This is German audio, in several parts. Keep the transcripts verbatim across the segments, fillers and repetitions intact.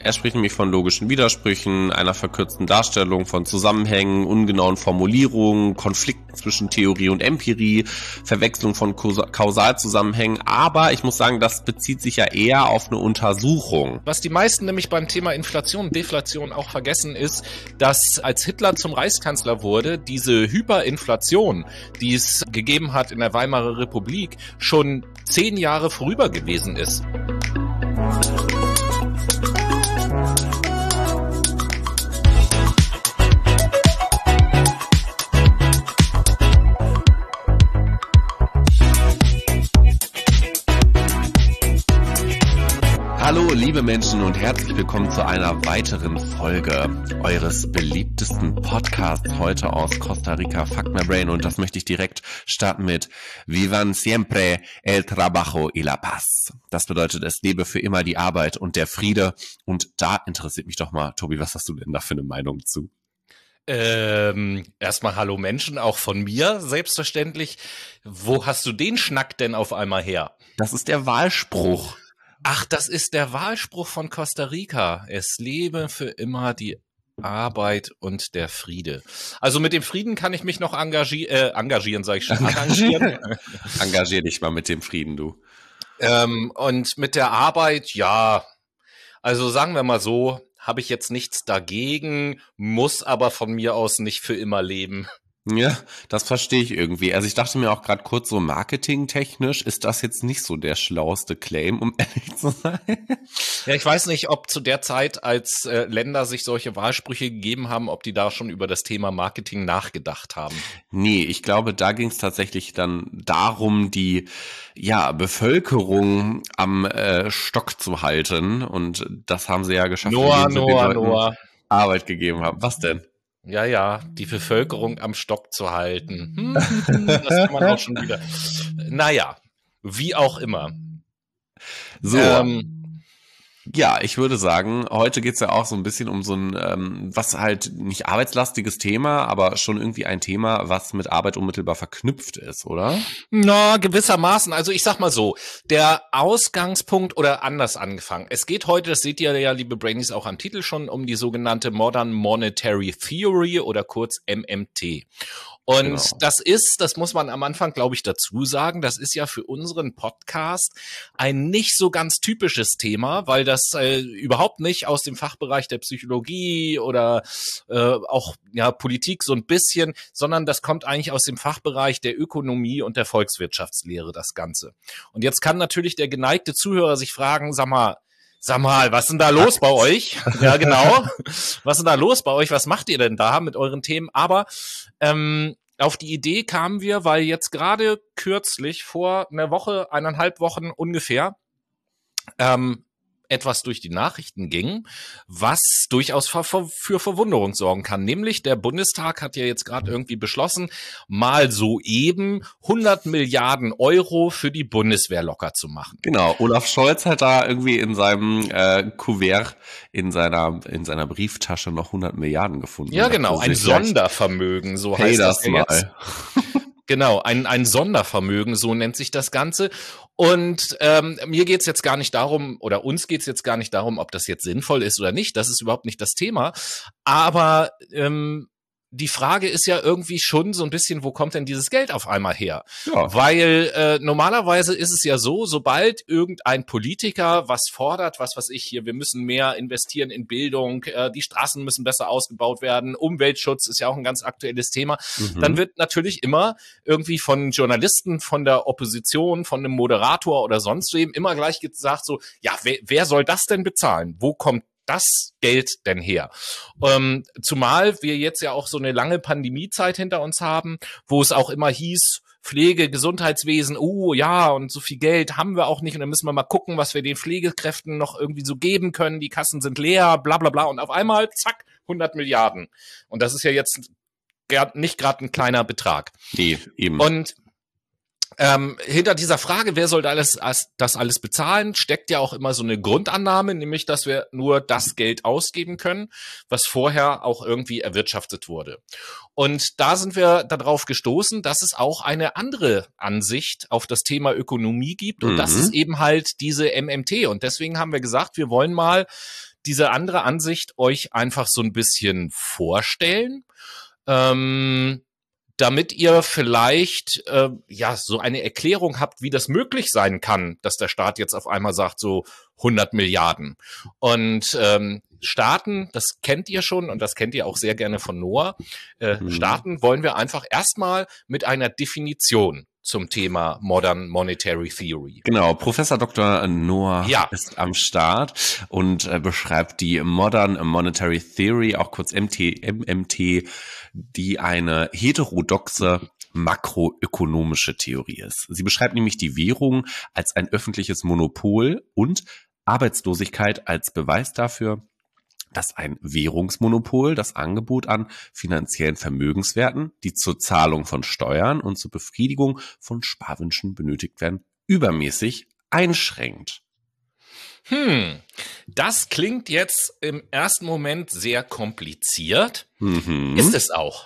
Er spricht nämlich von logischen Widersprüchen, einer verkürzten Darstellung von Zusammenhängen, ungenauen Formulierungen, Konflikten zwischen Theorie und Empirie, Verwechslung von Kausalzusammenhängen. Aber ich muss sagen, das bezieht sich ja eher auf eine Untersuchung. Was die meisten nämlich beim Thema Inflation und Deflation auch vergessen ist, dass als Hitler zum Reichskanzler wurde, diese Hyperinflation, die es gegeben hat in der Weimarer Republik, schon zehn Jahre vorüber gewesen ist. Hallo liebe Menschen und herzlich willkommen zu einer weiteren Folge eures beliebtesten Podcasts heute aus Costa Rica, Fuck My Brain, und das möchte ich direkt starten mit Vivan siempre el trabajo y la paz. Das bedeutet, es lebe für immer die Arbeit und der Friede, und da interessiert mich doch mal, Tobi, was hast du denn da für eine Meinung zu? Ähm, erstmal hallo Menschen, auch von mir, selbstverständlich. Wo hast du den Schnack denn auf einmal her? Das ist der Wahlspruch. Ach, das ist der Wahlspruch von Costa Rica. Es lebe für immer die Arbeit und der Friede. Also mit dem Frieden kann ich mich noch engagier äh, engagieren, sage ich schon. Engagieren. Engagier dich mal mit dem Frieden, du. Ähm, und mit der Arbeit, ja, also sagen wir mal so, habe ich jetzt nichts dagegen, muss aber von mir aus nicht für immer leben. Ja, das verstehe ich irgendwie. Also ich dachte mir auch gerade kurz, so marketingtechnisch ist das jetzt nicht so der schlauste Claim, um ehrlich zu sein. Ja, ich weiß nicht, ob zu der Zeit, als äh, Länder sich solche Wahlsprüche gegeben haben, ob die da schon über das Thema Marketing nachgedacht haben. Nee, ich glaube, da ging es tatsächlich dann darum, die ja Bevölkerung am äh, Stock zu halten, und das haben sie ja geschafft, Noah, indem sie Noah, den Leuten Noah. Arbeit gegeben haben. Was denn? Ja, ja, die Bevölkerung am Stock zu halten. Hm, das kann man auch schon wieder. Naja, wie auch immer. So, Ähm, ja, ich würde sagen, heute geht's ja auch so ein bisschen um so ein, ähm, was halt nicht arbeitslastiges Thema, aber schon irgendwie ein Thema, was mit Arbeit unmittelbar verknüpft ist, oder? Na, gewissermaßen. Also ich sag mal so, der Ausgangspunkt, oder anders angefangen. Es geht heute, das seht ihr ja, liebe Brainies, auch am Titel schon, um die sogenannte Modern Monetary Theory oder kurz M M T. Und genau. Das ist, das muss man am Anfang, glaube ich, dazu sagen, das ist ja für unseren Podcast ein nicht so ganz typisches Thema, weil das äh, überhaupt nicht aus dem Fachbereich der Psychologie oder äh, auch ja Politik so ein bisschen, sondern das kommt eigentlich aus dem Fachbereich der Ökonomie und der Volkswirtschaftslehre, das Ganze. Und jetzt kann natürlich der geneigte Zuhörer sich fragen, sag mal, Sag mal, was ist denn da los bei euch? Ja, genau. Was ist denn da los bei euch? Was macht ihr denn da mit euren Themen? Aber ähm, auf die Idee kamen wir, weil jetzt gerade kürzlich vor einer Woche, eineinhalb Wochen ungefähr, ähm, etwas durch die Nachrichten ging, was durchaus für, für Verwunderung sorgen kann. Nämlich der Bundestag hat ja jetzt gerade irgendwie beschlossen, mal soeben hundert Milliarden Euro für die Bundeswehr locker zu machen. Genau, Olaf Scholz hat da irgendwie in seinem äh, Kuvert, in seiner in seiner Brieftasche noch hundert Milliarden gefunden. Ja, genau, ein Sondervermögen, so heißt das, das mal. Jetzt. Genau, ein, ein Sondervermögen, so nennt sich das Ganze. Und ähm, mir geht's jetzt gar nicht darum, oder uns geht's jetzt gar nicht darum, ob das jetzt sinnvoll ist oder nicht. Das ist überhaupt nicht das Thema. Aber ähm, die Frage ist ja irgendwie schon so ein bisschen, wo kommt denn dieses Geld auf einmal her? Ja. Weil äh, normalerweise ist es ja so, sobald irgendein Politiker was fordert, was weiß ich hier, wir müssen mehr investieren in Bildung, äh, die Straßen müssen besser ausgebaut werden, Umweltschutz ist ja auch ein ganz aktuelles Thema, mhm. Dann wird natürlich immer irgendwie von Journalisten, von der Opposition, von einem Moderator oder sonst wem immer gleich gesagt so, ja, wer, wer soll das denn bezahlen? Wo kommt das Geld denn her? Ähm, zumal wir jetzt ja auch so eine lange Pandemiezeit hinter uns haben, wo es auch immer hieß, Pflege, Gesundheitswesen, oh ja, und so viel Geld haben wir auch nicht, und dann müssen wir mal gucken, was wir den Pflegekräften noch irgendwie so geben können, die Kassen sind leer, bla bla bla, und auf einmal, zack, hundert Milliarden. Und das ist ja jetzt nicht gerade ein kleiner Betrag. Nee, eben. Und Ähm, hinter dieser Frage, wer soll da alles, das alles bezahlen, steckt ja auch immer so eine Grundannahme, nämlich, dass wir nur das Geld ausgeben können, was vorher auch irgendwie erwirtschaftet wurde. Und da sind wir darauf gestoßen, dass es auch eine andere Ansicht auf das Thema Ökonomie gibt, und mhm. das ist eben halt diese M M T. Und deswegen haben wir gesagt, wir wollen mal diese andere Ansicht euch einfach so ein bisschen vorstellen, ähm, damit ihr vielleicht äh, ja so eine Erklärung habt, wie das möglich sein kann, dass der Staat jetzt auf einmal sagt, so hundert Milliarden. Und ähm, Staaten, das kennt ihr schon und das kennt ihr auch sehr gerne von Noah, äh, mhm. Staaten wollen wir einfach erstmal mit einer Definition zum Thema Modern Monetary Theory. Genau, Professor Doktor Noah ja. ist am Start und äh, beschreibt die Modern Monetary Theory, auch kurz M T, M M T, die eine heterodoxe makroökonomische Theorie ist. Sie beschreibt nämlich die Währung als ein öffentliches Monopol und Arbeitslosigkeit als Beweis dafür, dass ein Währungsmonopol das Angebot an finanziellen Vermögenswerten, die zur Zahlung von Steuern und zur Befriedigung von Sparwünschen benötigt werden, übermäßig einschränkt. Hm, das klingt jetzt im ersten Moment sehr kompliziert. Mhm. Ist es auch.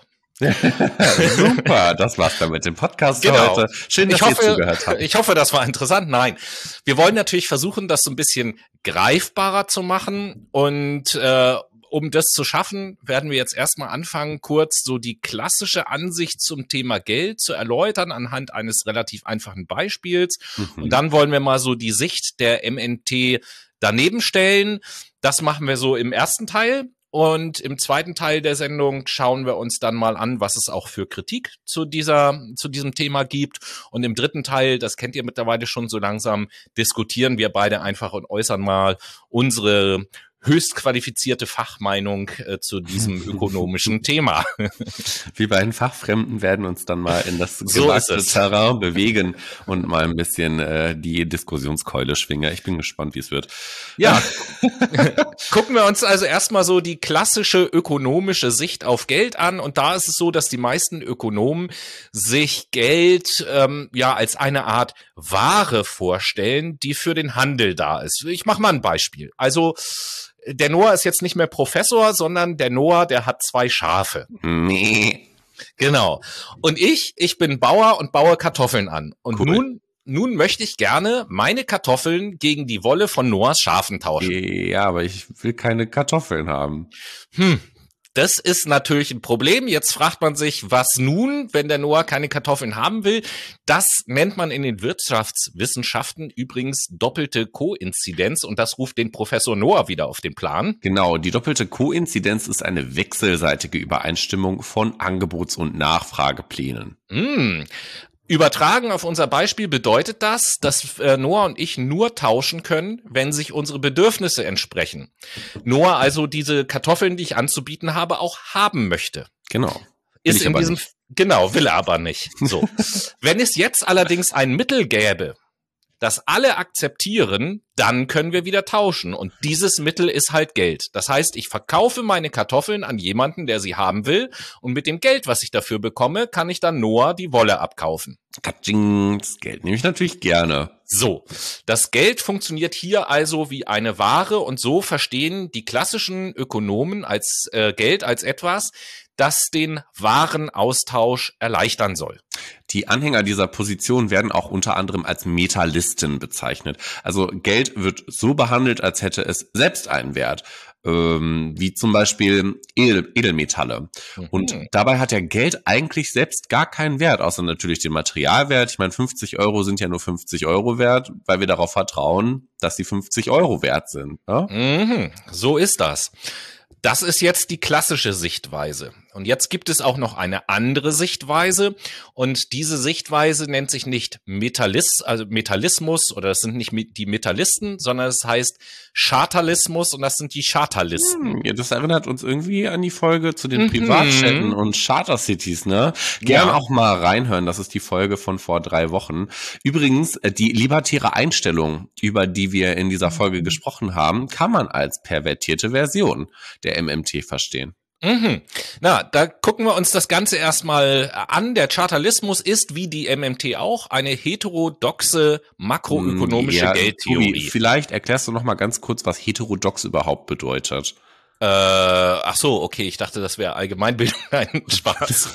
Super, das war's dann mit dem Podcast genau. heute. Schön, dass ich hoffe, ihr zugehört habt. Ich hoffe, das war interessant. Nein, wir wollen natürlich versuchen, das so ein bisschen greifbarer zu machen und äh, um das zu schaffen, werden wir jetzt erstmal anfangen, kurz so die klassische Ansicht zum Thema Geld zu erläutern anhand eines relativ einfachen Beispiels. Mhm. Und dann wollen wir mal so die Sicht der M N T daneben stellen. Das machen wir so im ersten Teil. Und im zweiten Teil der Sendung schauen wir uns dann mal an, was es auch für Kritik zu dieser, zu diesem Thema gibt. Und im dritten Teil, das kennt ihr mittlerweile schon so langsam, diskutieren wir beide einfach und äußern mal unsere höchst qualifizierte Fachmeinung äh, zu diesem ökonomischen Thema. Wir beiden Fachfremden werden uns dann mal in das gewagte so Terrain bewegen und mal ein bisschen äh, die Diskussionskeule schwingen. Ich bin gespannt, wie es wird. Ja, gucken wir uns also erstmal so die klassische ökonomische Sicht auf Geld an. Und da ist es so, dass die meisten Ökonomen sich Geld ähm, ja als eine Art Ware vorstellen, die für den Handel da ist. Ich mache mal ein Beispiel. Also der Noah ist jetzt nicht mehr Professor, sondern der Noah, der hat zwei Schafe. Nee. Genau. Und ich, ich bin Bauer und baue Kartoffeln an. Und cool. nun, nun möchte ich gerne meine Kartoffeln gegen die Wolle von Noahs Schafen tauschen. Ja, aber ich will keine Kartoffeln haben. Hm. Das ist natürlich ein Problem. Jetzt fragt man sich, was nun, wenn der Noah keine Kartoffeln haben will? Das nennt man in den Wirtschaftswissenschaften übrigens doppelte Koinzidenz und das ruft den Professor Noah wieder auf den Plan. Genau, die doppelte Koinzidenz ist eine wechselseitige Übereinstimmung von Angebots- und Nachfrageplänen. Hm. Übertragen auf unser Beispiel bedeutet das, dass äh, Noah und ich nur tauschen können, wenn sich unsere Bedürfnisse entsprechen. Noah also diese Kartoffeln, die ich anzubieten habe, auch haben möchte. Genau. Ist in diesem nicht. Genau, will er aber nicht. So. Wenn es jetzt allerdings ein Mittel gäbe, das alle akzeptieren, dann können wir wieder tauschen. Und dieses Mittel ist halt Geld. Das heißt, ich verkaufe meine Kartoffeln an jemanden, der sie haben will. Und mit dem Geld, was ich dafür bekomme, kann ich dann Noah die Wolle abkaufen. Das Geld nehme ich natürlich gerne. So, das Geld funktioniert hier also wie eine Ware. Und so verstehen die klassischen Ökonomen als äh, Geld als etwas, das den Warenaustausch erleichtern soll. Die Anhänger dieser Position werden auch unter anderem als Metallisten bezeichnet. Also Geld wird so behandelt, als hätte es selbst einen Wert, ähm, wie zum Beispiel Edel- Edelmetalle. Mhm. Und dabei hat ja Geld eigentlich selbst gar keinen Wert, außer natürlich den Materialwert. Ich meine, fünfzig Euro sind ja nur fünfzig Euro wert, weil wir darauf vertrauen, dass sie fünfzig Euro wert sind. Ja? Mhm. So ist das. Das ist jetzt die klassische Sichtweise. Und jetzt gibt es auch noch eine andere Sichtweise. Und diese Sichtweise nennt sich nicht Metallis, also Metallismus, oder das sind nicht die Metallisten, sondern es heißt Chartalismus und das sind die Chartalisten. Hm, ja, das erinnert uns irgendwie an die Folge zu den mhm. Privatstädten und Chartercities, ne? Gern ja. auch mal reinhören. Das ist die Folge von vor drei Wochen. Übrigens, die libertäre Einstellung, über die wir in dieser Folge mhm. gesprochen haben, kann man als pervertierte Version der M M T verstehen. Mhm. Na, da gucken wir uns das Ganze erstmal an. Der Chartalismus ist, wie die M M T auch, eine heterodoxe makroökonomische ja, Geldtheorie. Tobi, vielleicht erklärst du noch mal ganz kurz, was heterodox überhaupt bedeutet. Äh, ach so, okay, ich dachte, das wäre Allgemeinbildung. Nein, Spaß.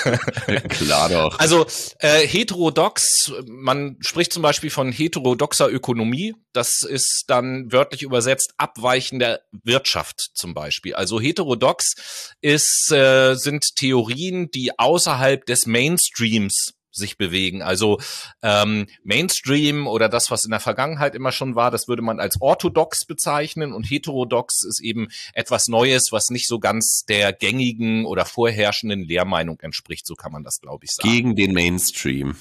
Klar doch. Also äh, heterodox, man spricht zum Beispiel von heterodoxer Ökonomie. Das ist dann wörtlich übersetzt abweichender Wirtschaft zum Beispiel. Also heterodox ist, äh, sind Theorien, die außerhalb des Mainstreams sich bewegen. Also ähm, Mainstream oder das, was in der Vergangenheit immer schon war, das würde man als orthodox bezeichnen, und heterodox ist eben etwas Neues, was nicht so ganz der gängigen oder vorherrschenden Lehrmeinung entspricht, so kann man das, glaube ich, sagen. Gegen den Mainstream.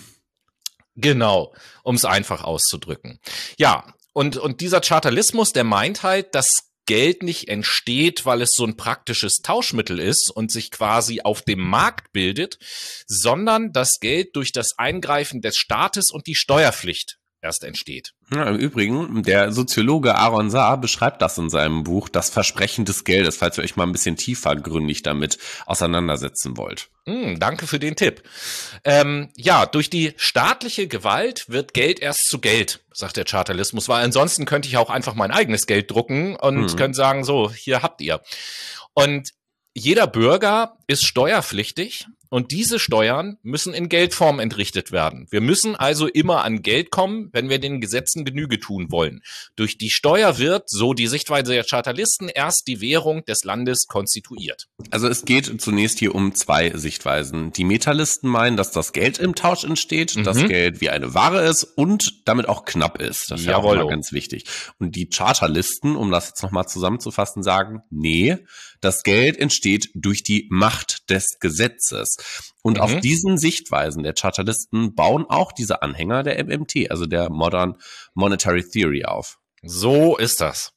Genau, um es einfach auszudrücken. Ja, und und dieser Chartalismus, der meint halt, dass Geld nicht entsteht, weil es so ein praktisches Tauschmittel ist und sich quasi auf dem Markt bildet, sondern das Geld durch das Eingreifen des Staates und die Steuerpflicht erst entsteht. Ja, im Übrigen, der Soziologe Aaron Saar beschreibt das in seinem Buch, das Versprechen des Geldes, falls ihr euch mal ein bisschen tiefergründig damit auseinandersetzen wollt. Mm, danke für den Tipp. Ähm, ja, durch die staatliche Gewalt wird Geld erst zu Geld, sagt der Chartalismus, weil ansonsten könnte ich auch einfach mein eigenes Geld drucken und mhm. könnte sagen, so, hier habt ihr. Und jeder Bürger ist steuerpflichtig. Und diese Steuern müssen in Geldform entrichtet werden. Wir müssen also immer an Geld kommen, wenn wir den Gesetzen Genüge tun wollen. Durch die Steuer wird, so die Sichtweise der Chartalisten, erst die Währung des Landes konstituiert. Also es geht zunächst hier um zwei Sichtweisen. Die Metalisten meinen, dass das Geld im Tausch entsteht, mhm. das Geld wie eine Ware ist und damit auch knapp ist. Das ist ja auch immer ganz wichtig. Und die Chartalisten, um das jetzt nochmal zusammenzufassen, sagen, nee, das Geld entsteht durch die Macht des Gesetzes. Und mhm. auf diesen Sichtweisen der Chartalisten bauen auch diese Anhänger der M M T, also der Modern Monetary Theory, auf. So ist das.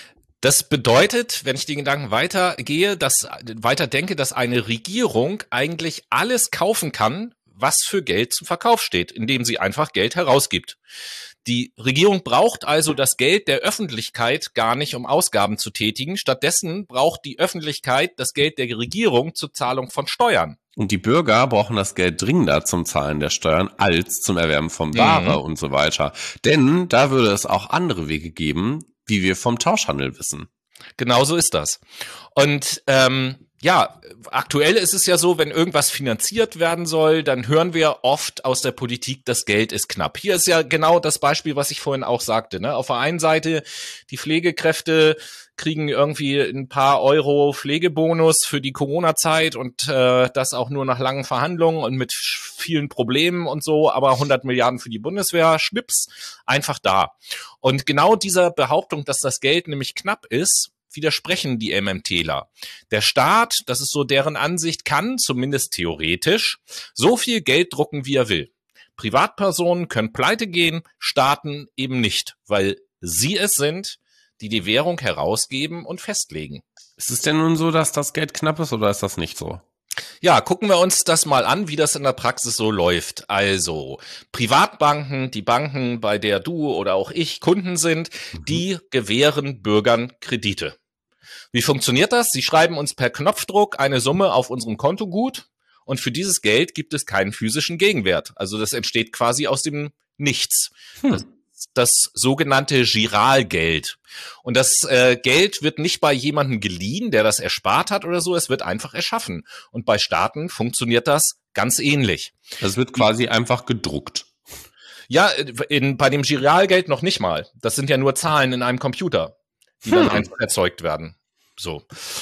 Das bedeutet, wenn ich den Gedanken weitergehe, dass weiter denke, dass eine Regierung eigentlich alles kaufen kann, was für Geld zum Verkauf steht, indem sie einfach Geld herausgibt. Die Regierung braucht also das Geld der Öffentlichkeit gar nicht, um Ausgaben zu tätigen. Stattdessen braucht die Öffentlichkeit das Geld der Regierung zur Zahlung von Steuern. Und die Bürger brauchen das Geld dringender zum Zahlen der Steuern als zum Erwerben von Ware mhm. und so weiter. Denn da würde es auch andere Wege geben, wie wir vom Tauschhandel wissen. Genau so ist das. Und ähm, ja, aktuell ist es ja so, wenn irgendwas finanziert werden soll, dann hören wir oft aus der Politik, das Geld ist knapp. Hier ist ja genau das Beispiel, was ich vorhin auch sagte. Ne? Auf der einen Seite, die Pflegekräfte kriegen irgendwie ein paar Euro Pflegebonus für die Corona-Zeit und äh, das auch nur nach langen Verhandlungen und mit vielen Problemen und so, aber hundert Milliarden für die Bundeswehr, schnips, einfach da. Und genau dieser Behauptung, dass das Geld nämlich knapp ist, widersprechen die MMTler. Der Staat, das ist so deren Ansicht, kann, zumindest theoretisch, so viel Geld drucken, wie er will. Privatpersonen können pleite gehen, Staaten eben nicht, weil sie es sind, die die Währung herausgeben und festlegen. Ist es denn nun so, dass das Geld knapp ist, oder ist das nicht so? Ja, gucken wir uns das mal an, wie das in der Praxis so läuft. Also Privatbanken, die Banken, bei der du oder auch ich Kunden sind, mhm. die gewähren Bürgern Kredite. Wie funktioniert das? Sie schreiben uns per Knopfdruck eine Summe auf unserem Kontogut und für dieses Geld gibt es keinen physischen Gegenwert. Also das entsteht quasi aus dem Nichts. Hm. Das das sogenannte Giralgeld. Und das äh, Geld wird nicht bei jemandem geliehen, der das erspart hat oder so, es wird einfach erschaffen. Und bei Staaten funktioniert das ganz ähnlich. Das wird quasi einfach gedruckt. Ja, in, bei dem Giralgeld noch nicht mal. Das sind ja nur Zahlen in einem Computer, die hm. dann einfach erzeugt werden. So.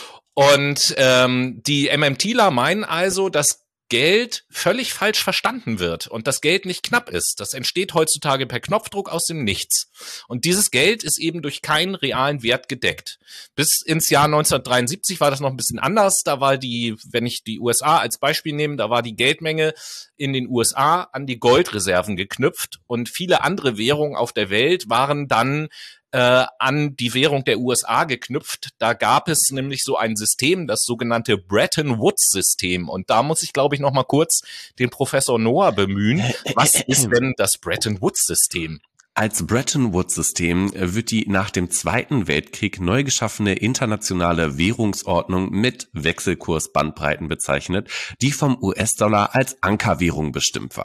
Und ähm, die MMTler meinen also, dass Geld völlig falsch verstanden wird und das Geld nicht knapp ist. Das entsteht heutzutage per Knopfdruck aus dem Nichts. Und dieses Geld ist eben durch keinen realen Wert gedeckt. Bis ins Jahr neunzehnhundertdreiundsiebzig war das noch ein bisschen anders. Da war die, wenn ich die U S A als Beispiel nehme, da war die Geldmenge in den U S A an die Goldreserven geknüpft und viele andere Währungen auf der Welt waren dann Äh, an die Währung der U S A geknüpft. Da gab es nämlich so ein System, das sogenannte Bretton Woods-System. Und da muss ich, glaube ich, noch mal kurz den Professor Noah bemühen. Was ist denn das Bretton Woods-System? Als Bretton Woods-System wird die nach dem Zweiten Weltkrieg neu geschaffene internationale Währungsordnung mit Wechselkursbandbreiten bezeichnet, die vom U S-Dollar als Ankerwährung bestimmt war.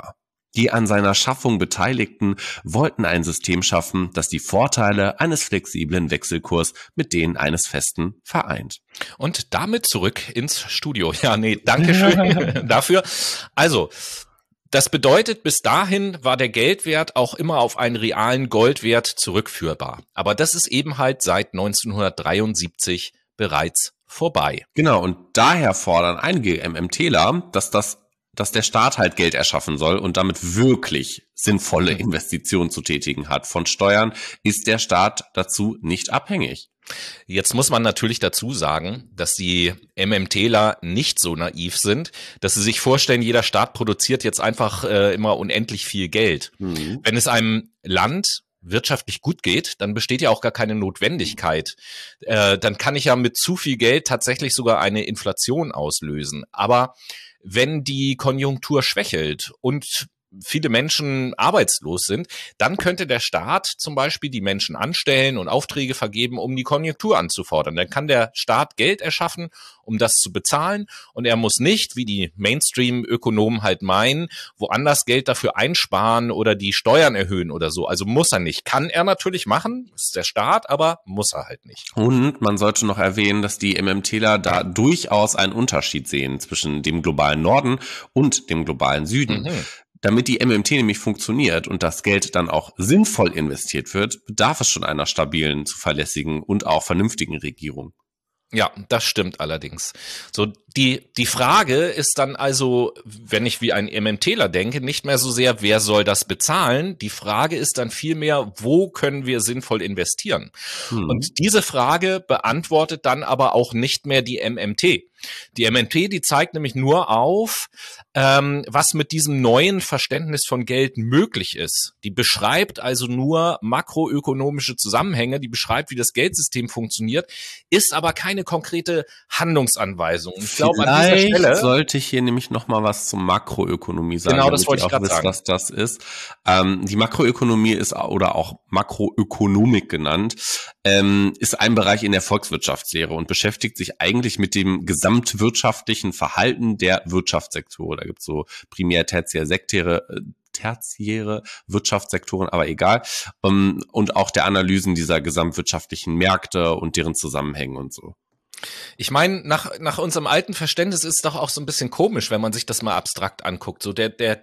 Die an seiner Schaffung Beteiligten wollten ein System schaffen, das die Vorteile eines flexiblen Wechselkurs mit denen eines festen vereint. Und damit zurück ins Studio. Ja, nee, danke schön dafür. Also, das bedeutet, bis dahin war der Geldwert auch immer auf einen realen Goldwert zurückführbar. Aber das ist eben halt seit neunzehnhundertdreiundsiebzig bereits vorbei. Genau, und daher fordern einige MMTler, dass das dass der Staat halt Geld erschaffen soll und damit wirklich sinnvolle Investitionen zu tätigen hat. Von Steuern ist der Staat dazu nicht abhängig. Jetzt muss man natürlich dazu sagen, dass die MMTler nicht so naiv sind, dass sie sich vorstellen, jeder Staat produziert jetzt einfach äh, immer unendlich viel Geld. Mhm. Wenn es einem Land wirtschaftlich gut geht, dann besteht ja auch gar keine Notwendigkeit. Äh, dann kann ich ja mit zu viel Geld tatsächlich sogar eine Inflation auslösen. Aber wenn die Konjunktur schwächelt und viele Menschen arbeitslos sind, dann könnte der Staat zum Beispiel die Menschen anstellen und Aufträge vergeben, um die Konjunktur anzufordern. Dann kann der Staat Geld erschaffen, um das zu bezahlen, und er muss nicht, wie die Mainstream-Ökonomen halt meinen, woanders Geld dafür einsparen oder die Steuern erhöhen oder so. Also muss er nicht. Kann er natürlich machen, ist der Staat, aber muss er halt nicht. Und man sollte noch erwähnen, dass die MMTler da durchaus einen Unterschied sehen zwischen dem globalen Norden und dem globalen Süden. Mhm. Damit die M M T nämlich funktioniert und das Geld dann auch sinnvoll investiert wird, bedarf es schon einer stabilen, zuverlässigen und auch vernünftigen Regierung. Ja, das stimmt allerdings. So, die, die Frage ist dann also, wenn ich wie ein MMTler denke, nicht mehr so sehr, wer soll das bezahlen? Die Frage ist dann vielmehr, wo können wir sinnvoll investieren? Hm. Und diese Frage beantwortet dann aber auch nicht mehr die M M T. Die M M T, die zeigt nämlich nur auf, ähm, was mit diesem neuen Verständnis von Geld möglich ist. Die beschreibt also nur makroökonomische Zusammenhänge, die beschreibt, wie das Geldsystem funktioniert, ist aber keine konkrete Handlungsanweisung. Ich glaube, an dieser Stelle sollte ich hier nämlich noch mal was zur Makroökonomie sagen. Genau, das wollte ich gerade sagen. Was das ist. Ähm, die Makroökonomie ist, oder auch Makroökonomik genannt, ähm, ist ein Bereich in der Volkswirtschaftslehre und beschäftigt sich eigentlich mit dem gesamtwirtschaftlichen Verhalten der Wirtschaftssektoren. Da gibt es so primär, tertiär, sektäre, tertiäre Wirtschaftssektoren, aber egal. Um, und auch der Analysen dieser gesamtwirtschaftlichen Märkte und deren Zusammenhänge und so. Ich meine, nach, nach unserem alten Verständnis ist es doch auch so ein bisschen komisch, wenn man sich das mal abstrakt anguckt. So der, der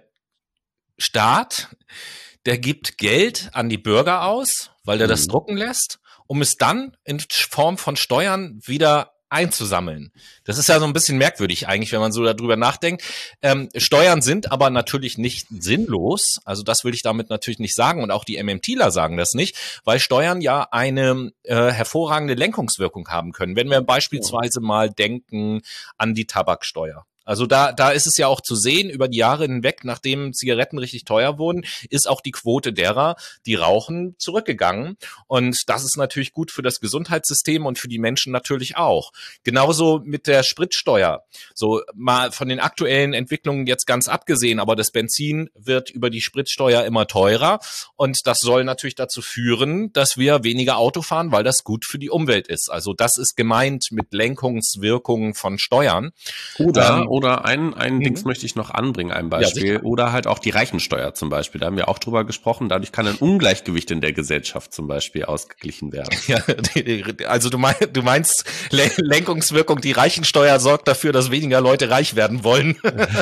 Staat, der gibt Geld an die Bürger aus, weil der mhm. das drucken lässt, um es dann in Form von Steuern wieder einzusammeln. Das ist ja so ein bisschen merkwürdig eigentlich, wenn man so darüber nachdenkt. Ähm, Steuern sind aber natürlich nicht sinnlos. Also das will ich damit natürlich nicht sagen. Und auch die MMTler sagen das nicht, weil Steuern ja eine äh, hervorragende Lenkungswirkung haben können. Wenn wir beispielsweise mal denken an die Tabaksteuer. Also da, da ist es ja auch zu sehen, über die Jahre hinweg, nachdem Zigaretten richtig teuer wurden, ist auch die Quote derer, die rauchen, zurückgegangen. Und das ist natürlich gut für das Gesundheitssystem und für die Menschen natürlich auch. Genauso mit der Spritsteuer. So mal von den aktuellen Entwicklungen jetzt ganz abgesehen, aber das Benzin wird über die Spritsteuer immer teurer. Und das soll natürlich dazu führen, dass wir weniger Auto fahren, weil das gut für die Umwelt ist. Also das ist gemeint mit Lenkungswirkungen von Steuern. Oder ähm, Oder ein, ein mhm. Dings möchte ich noch anbringen, ein Beispiel. Ja, oder halt auch die Reichensteuer zum Beispiel. Da haben wir auch drüber gesprochen. Dadurch kann ein Ungleichgewicht in der Gesellschaft zum Beispiel ausgeglichen werden. Ja, also du meinst, du meinst Lenkungswirkung, die Reichensteuer sorgt dafür, dass weniger Leute reich werden wollen.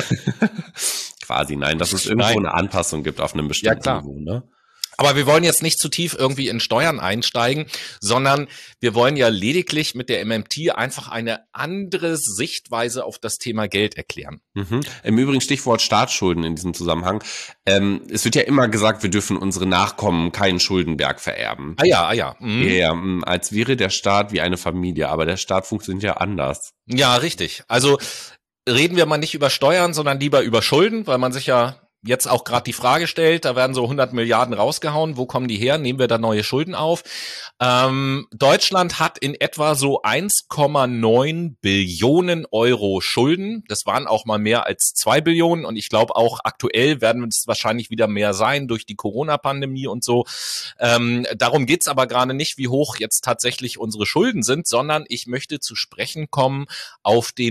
Quasi, nein, dass es irgendwo nein. eine Anpassung gibt auf einem bestimmten ja, Niveau, ne? Aber wir wollen jetzt nicht zu tief irgendwie in Steuern einsteigen, sondern wir wollen ja lediglich mit der M M T einfach eine andere Sichtweise auf das Thema Geld erklären. Mhm. Im Übrigen Stichwort Staatsschulden in diesem Zusammenhang. Ähm, es wird ja immer gesagt, wir dürfen unsere Nachkommen keinen Schuldenberg vererben. Ah ja, ah ja. Mhm. Ja, als wäre der Staat wie eine Familie, aber der Staat funktioniert ja anders. Ja, richtig. Also reden wir mal nicht über Steuern, sondern lieber über Schulden, weil man sich ja jetzt auch gerade die Frage stellt, da werden so hundert Milliarden rausgehauen, wo kommen die her? Nehmen wir da neue Schulden auf? Ähm, Deutschland hat in etwa so eins Komma neun Billionen Euro Schulden. Das waren auch mal mehr als zwei Billionen und ich glaube auch aktuell werden es wahrscheinlich wieder mehr sein durch die Corona-Pandemie und so. Ähm, darum geht's aber gerade nicht, wie hoch jetzt tatsächlich unsere Schulden sind, sondern ich möchte zu sprechen kommen auf den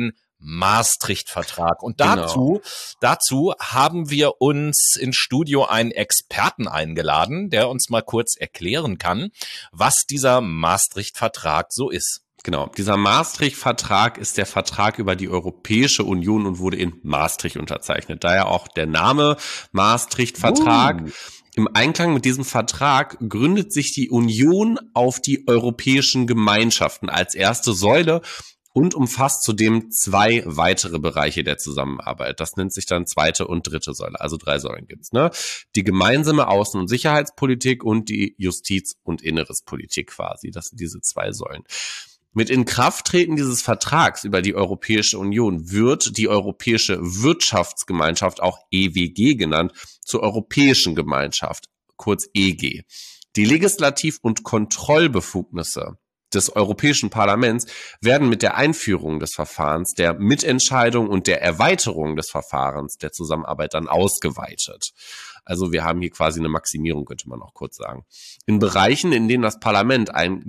Maastricht-Vertrag. Und dazu, genau. dazu haben wir uns ins Studio einen Experten eingeladen, der uns mal kurz erklären kann, was dieser Maastricht-Vertrag so ist. Genau, dieser Maastricht-Vertrag ist der Vertrag über die Europäische Union und wurde in Maastricht unterzeichnet. Daher auch der Name Maastricht-Vertrag. Uh. Im Einklang mit diesem Vertrag gründet sich die Union auf die europäischen Gemeinschaften als erste Säule und umfasst zudem zwei weitere Bereiche der Zusammenarbeit. Das nennt sich dann zweite und dritte Säule, also drei Säulen gibt's, ne? Die gemeinsame Außen- und Sicherheitspolitik und die Justiz- und Innerespolitik quasi. Das sind diese zwei Säulen. Mit Inkrafttreten dieses Vertrags über die Europäische Union wird die Europäische Wirtschaftsgemeinschaft, auch E W G genannt, zur Europäischen Gemeinschaft, kurz E G. Die Legislativ- und Kontrollbefugnisse des Europäischen Parlaments werden mit der Einführung des Verfahrens, der Mitentscheidung und der Erweiterung des Verfahrens der Zusammenarbeit dann ausgeweitet. Also wir haben hier quasi eine Maximierung, könnte man auch kurz sagen. In Bereichen, in denen das Parlament einen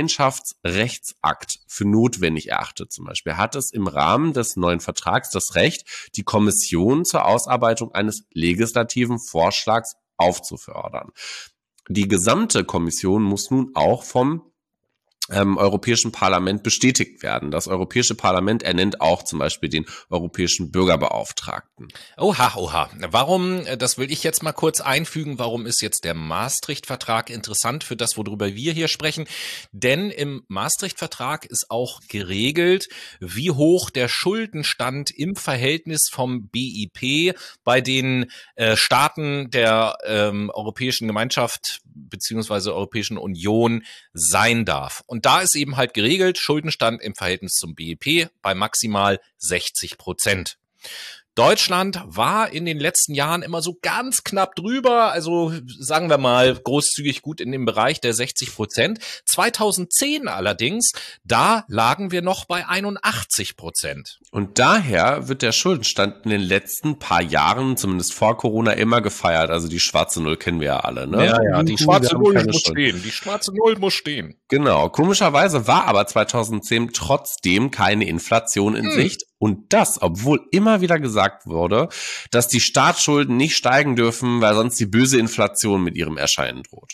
Gemeinschaftsrechtsakt für notwendig erachtet, zum Beispiel, hat es im Rahmen des neuen Vertrags das Recht, die Kommission zur Ausarbeitung eines legislativen Vorschlags aufzufordern. Die gesamte Kommission muss nun auch vom Ähm, Europäischen Parlament bestätigt werden. Das Europäische Parlament ernennt auch zum Beispiel den Europäischen Bürgerbeauftragten. Oha, oha. Warum, das will ich jetzt mal kurz einfügen, warum ist jetzt der Maastricht-Vertrag interessant für das, worüber wir hier sprechen? Denn im Maastricht-Vertrag ist auch geregelt, wie hoch der Schuldenstand im Verhältnis vom B I P bei den äh, Staaten der ähm, Europäischen Gemeinschaft beziehungsweise Europäischen Union sein darf. Und da ist eben halt geregelt, Schuldenstand im Verhältnis zum B I P bei maximal sechzig Prozent. Deutschland war in den letzten Jahren immer so ganz knapp drüber, also sagen wir mal großzügig gut in dem Bereich der sechzig Prozent. zweitausendzehn allerdings, da lagen wir noch bei einundachtzig Prozent. Und daher wird der Schuldenstand in den letzten paar Jahren, zumindest vor Corona, immer gefeiert. Also die schwarze Null kennen wir ja alle, ne? Ja, ja, die schwarze Null muss stehen. Die schwarze Null muss stehen. Genau. Komischerweise war aber zweitausendzehn trotzdem keine Inflation in hm. Sicht. Und das, obwohl immer wieder gesagt wurde, dass die Staatsschulden nicht steigen dürfen, weil sonst die böse Inflation mit ihrem Erscheinen droht.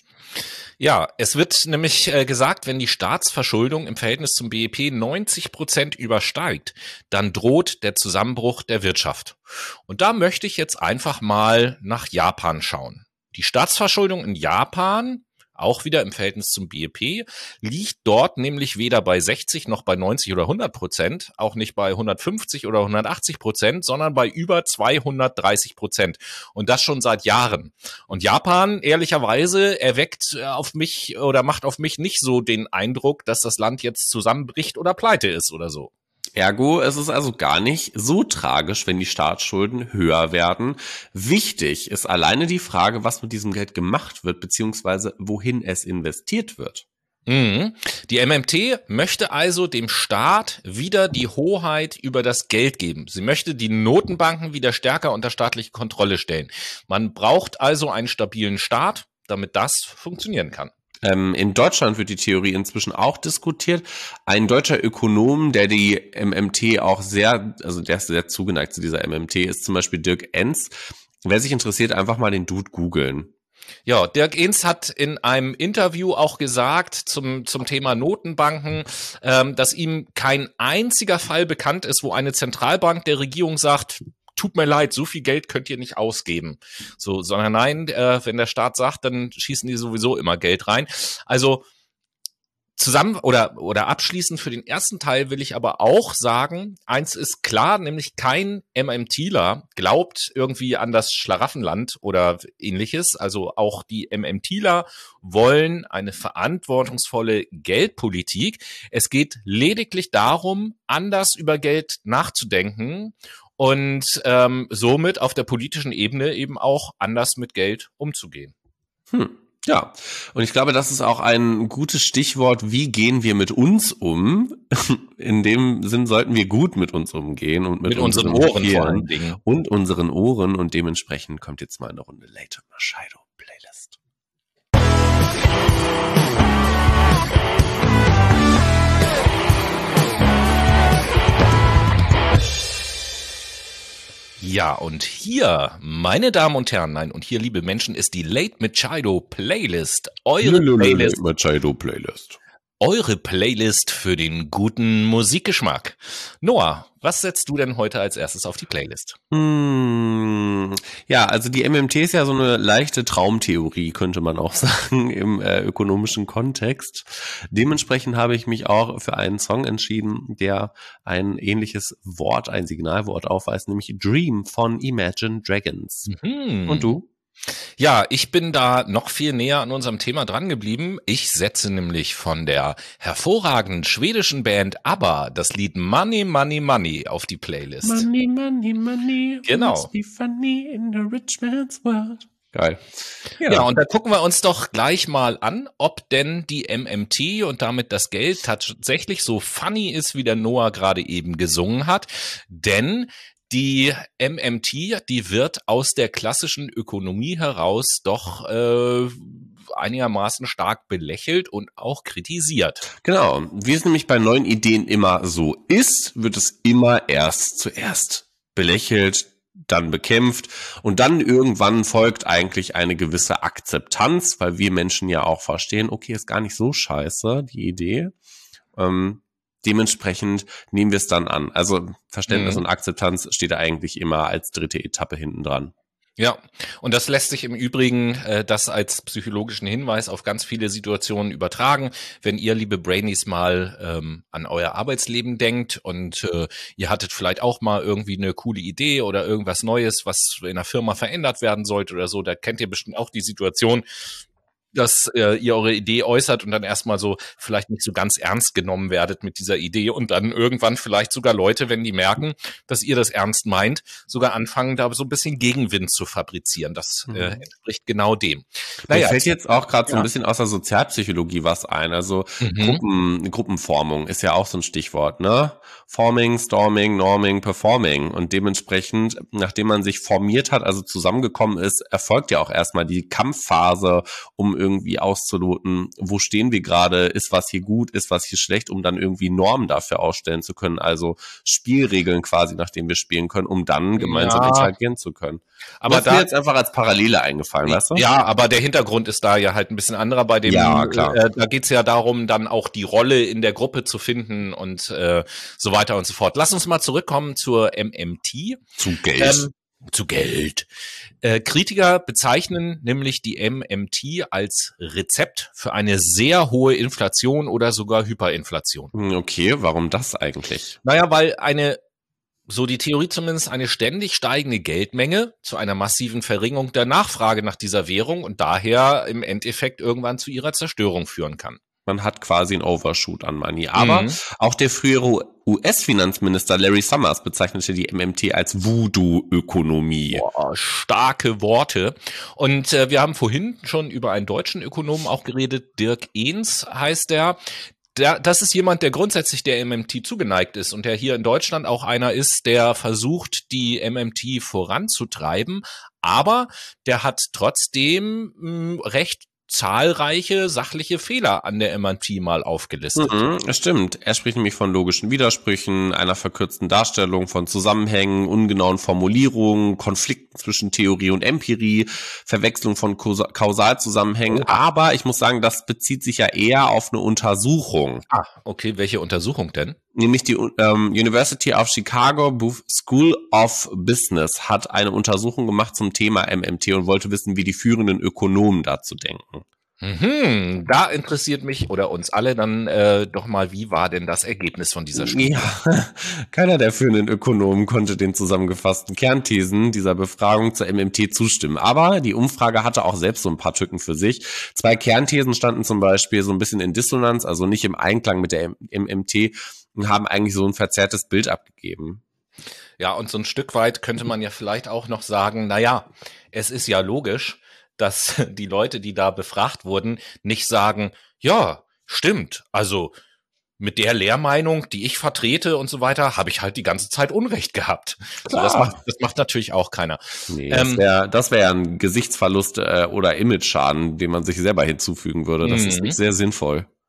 Ja, es wird nämlich äh, gesagt, wenn die Staatsverschuldung im Verhältnis zum B I P neunzig Prozent übersteigt, dann droht der Zusammenbruch der Wirtschaft. Und da möchte ich jetzt einfach mal nach Japan schauen. Die Staatsverschuldung in Japan, auch wieder im Verhältnis zum B I P, liegt dort nämlich weder bei sechzig noch bei neunzig oder hundert Prozent, auch nicht bei hundertfünfzig oder hundertachtzig Prozent, sondern bei über zweihundertdreißig Prozent. Und das schon seit Jahren. Und Japan, ehrlicherweise, erweckt auf mich oder macht auf mich nicht so den Eindruck, dass das Land jetzt zusammenbricht oder pleite ist oder so. Ergo, es ist also gar nicht so tragisch, wenn die Staatsschulden höher werden. Wichtig ist alleine die Frage, was mit diesem Geld gemacht wird, beziehungsweise wohin es investiert wird. Mhm. Die M M T möchte also dem Staat wieder die Hoheit über das Geld geben. Sie möchte die Notenbanken wieder stärker unter staatliche Kontrolle stellen. Man braucht also einen stabilen Staat, damit das funktionieren kann. Ähm, in Deutschland wird die Theorie inzwischen auch diskutiert. Ein deutscher Ökonom, der die M M T auch sehr, also der ist sehr zugeneigt zu dieser M M T, ist zum Beispiel Dirk Enz. Wer sich interessiert, einfach mal den Dude googeln. Ja, Dirk Enz hat in einem Interview auch gesagt zum zum Thema Notenbanken, ähm, dass ihm kein einziger Fall bekannt ist, wo eine Zentralbank der Regierung sagt, tut mir leid, so viel Geld könnt ihr nicht ausgeben. So, sondern nein, äh, wenn der Staat sagt, dann schießen die sowieso immer Geld rein. Also zusammen oder oder abschließend für den ersten Teil will ich aber auch sagen, eins ist klar, nämlich kein MMTler glaubt irgendwie an das Schlaraffenland oder ähnliches. Also auch die MMTler wollen eine verantwortungsvolle Geldpolitik. Es geht lediglich darum, anders über Geld nachzudenken und ähm, somit auf der politischen Ebene eben auch anders mit Geld umzugehen. Hm. Ja, und ich glaube, das ist auch ein gutes Stichwort, wie gehen wir mit uns um? In dem Sinn sollten wir gut mit uns umgehen und mit, mit unseren Ohren vor allen Dingen. Und unseren Ohren, und dementsprechend kommt jetzt mal eine Runde Late Machado Playlist. Ja, und hier, meine Damen und Herren, nein, und hier, liebe Menschen, ist die Late Machado Playlist. Eure Playlist. Late Machado Playlist. Eure Playlist für den guten Musikgeschmack. Noah, was setzt du denn heute als erstes auf die Playlist? Hm, ja, also die M M T ist ja so eine leichte Traumtheorie, könnte man auch sagen, im äh, ökonomischen Kontext. Dementsprechend habe ich mich auch für einen Song entschieden, der ein ähnliches Wort, ein Signalwort aufweist, nämlich Dream von Imagine Dragons. Mhm. Und du? Ja, ich bin da noch viel näher an unserem Thema dran geblieben. Ich setze nämlich von der hervorragenden schwedischen Band ABBA das Lied Money, Money, Money auf die Playlist. Money, money, money. Genau. Must be funny in the rich man's world. Geil. Ja. ja, und da gucken wir uns doch gleich mal an, ob denn die M M T und damit das Geld tatsächlich so funny ist, wie der Noah gerade eben gesungen hat. Denn die M M T, die wird aus der klassischen Ökonomie heraus doch äh, einigermaßen stark belächelt und auch kritisiert. Genau, wie es nämlich bei neuen Ideen immer so ist, wird es immer erst zuerst belächelt, dann bekämpft und dann irgendwann folgt eigentlich eine gewisse Akzeptanz, weil wir Menschen ja auch verstehen, okay, ist gar nicht so scheiße, die Idee. Ähm, Dementsprechend nehmen wir es dann an. Also Verständnis mhm. und Akzeptanz steht da eigentlich immer als dritte Etappe hinten dran. Ja, und das lässt sich im Übrigen äh, das als psychologischen Hinweis auf ganz viele Situationen übertragen. Wenn ihr, liebe Brainies, mal ähm, an euer Arbeitsleben denkt und äh, ihr hattet vielleicht auch mal irgendwie eine coole Idee oder irgendwas Neues, was in der Firma verändert werden sollte oder so, da kennt ihr bestimmt auch die Situation, dass äh, ihr eure Idee äußert und dann erstmal so vielleicht nicht so ganz ernst genommen werdet mit dieser Idee und dann irgendwann vielleicht sogar Leute, wenn die merken, dass ihr das ernst meint, sogar anfangen, da so ein bisschen Gegenwind zu fabrizieren. Das mhm. äh, entspricht genau dem. Naja, mir fällt jetzt auch gerade ja. so ein bisschen aus der Sozialpsychologie was ein. Also mhm. Gruppen, Gruppenformung ist ja auch so ein Stichwort, ne? Forming, Storming, Norming, Performing. Und dementsprechend, nachdem man sich formiert hat, also zusammengekommen ist, erfolgt ja auch erstmal die Kampfphase, um irgendwie auszuloten, wo stehen wir gerade, ist was hier gut, ist was hier schlecht, um dann irgendwie Normen dafür ausstellen zu können, also Spielregeln quasi, nach denen wir spielen können, um dann gemeinsam ja. interagieren zu können. Aber das ist mir jetzt einfach als Parallele eingefallen, weißt du? Ja, aber der Hintergrund ist da ja halt ein bisschen anderer bei dem. Ja, klar. Äh, da geht's ja darum, dann auch die Rolle in der Gruppe zu finden und äh, so weiter und so fort. Lass uns mal zurückkommen zur M M T. Zu Geld. Ähm, zu Geld. Äh, Kritiker bezeichnen nämlich die M M T als Rezept für eine sehr hohe Inflation oder sogar Hyperinflation. Okay, warum das eigentlich? Naja, weil eine so die Theorie zumindest, eine ständig steigende Geldmenge zu einer massiven Verringerung der Nachfrage nach dieser Währung und daher im Endeffekt irgendwann zu ihrer Zerstörung führen kann. Man hat quasi einen Overshoot an Money. Aber mhm. auch der frühere U S-Finanzminister Larry Summers bezeichnete die M M T als Voodoo-Ökonomie. Boah, starke Worte. Und äh, wir haben vorhin schon über einen deutschen Ökonomen auch geredet. Dirk Ehns heißt der. Der, das ist jemand, der grundsätzlich der M M T zugeneigt ist und der hier in Deutschland auch einer ist, der versucht, die M M T voranzutreiben. Aber der hat trotzdem mh, recht zahlreiche sachliche Fehler an der M M T mal aufgelistet. Mhm, das stimmt. Er spricht nämlich von logischen Widersprüchen, einer verkürzten Darstellung von Zusammenhängen, ungenauen Formulierungen, Konflikten zwischen Theorie und Empirie, Verwechslung von Kausalzusammenhängen. Oh. Aber ich muss sagen, das bezieht sich ja eher auf eine Untersuchung. Ah, okay. Welche Untersuchung denn? Nämlich die ähm, University of Chicago Booth School of Business hat eine Untersuchung gemacht zum Thema M M T und wollte wissen, wie die führenden Ökonomen dazu denken. Mhm, da interessiert mich oder uns alle dann äh, doch mal, wie war denn das Ergebnis von dieser Studie? Ja, keiner der führenden Ökonomen konnte den zusammengefassten Kernthesen dieser Befragung zur M M T zustimmen. Aber die Umfrage hatte auch selbst so ein paar Tücken für sich. Zwei Kernthesen standen zum Beispiel so ein bisschen in Dissonanz, also nicht im Einklang mit der M M T und haben eigentlich so ein verzerrtes Bild abgegeben. Ja, und so ein Stück weit könnte man ja vielleicht auch noch sagen, na ja, es ist ja logisch, dass die Leute, die da befragt wurden, nicht sagen, ja, stimmt, also mit der Lehrmeinung, die ich vertrete und so weiter, habe ich halt die ganze Zeit Unrecht gehabt. So, das macht, das macht natürlich auch keiner. Nee, das wäre das wär ein Gesichtsverlust äh, oder Image-Schaden, den man sich selber hinzufügen würde. Das mhm. ist nicht sehr sinnvoll.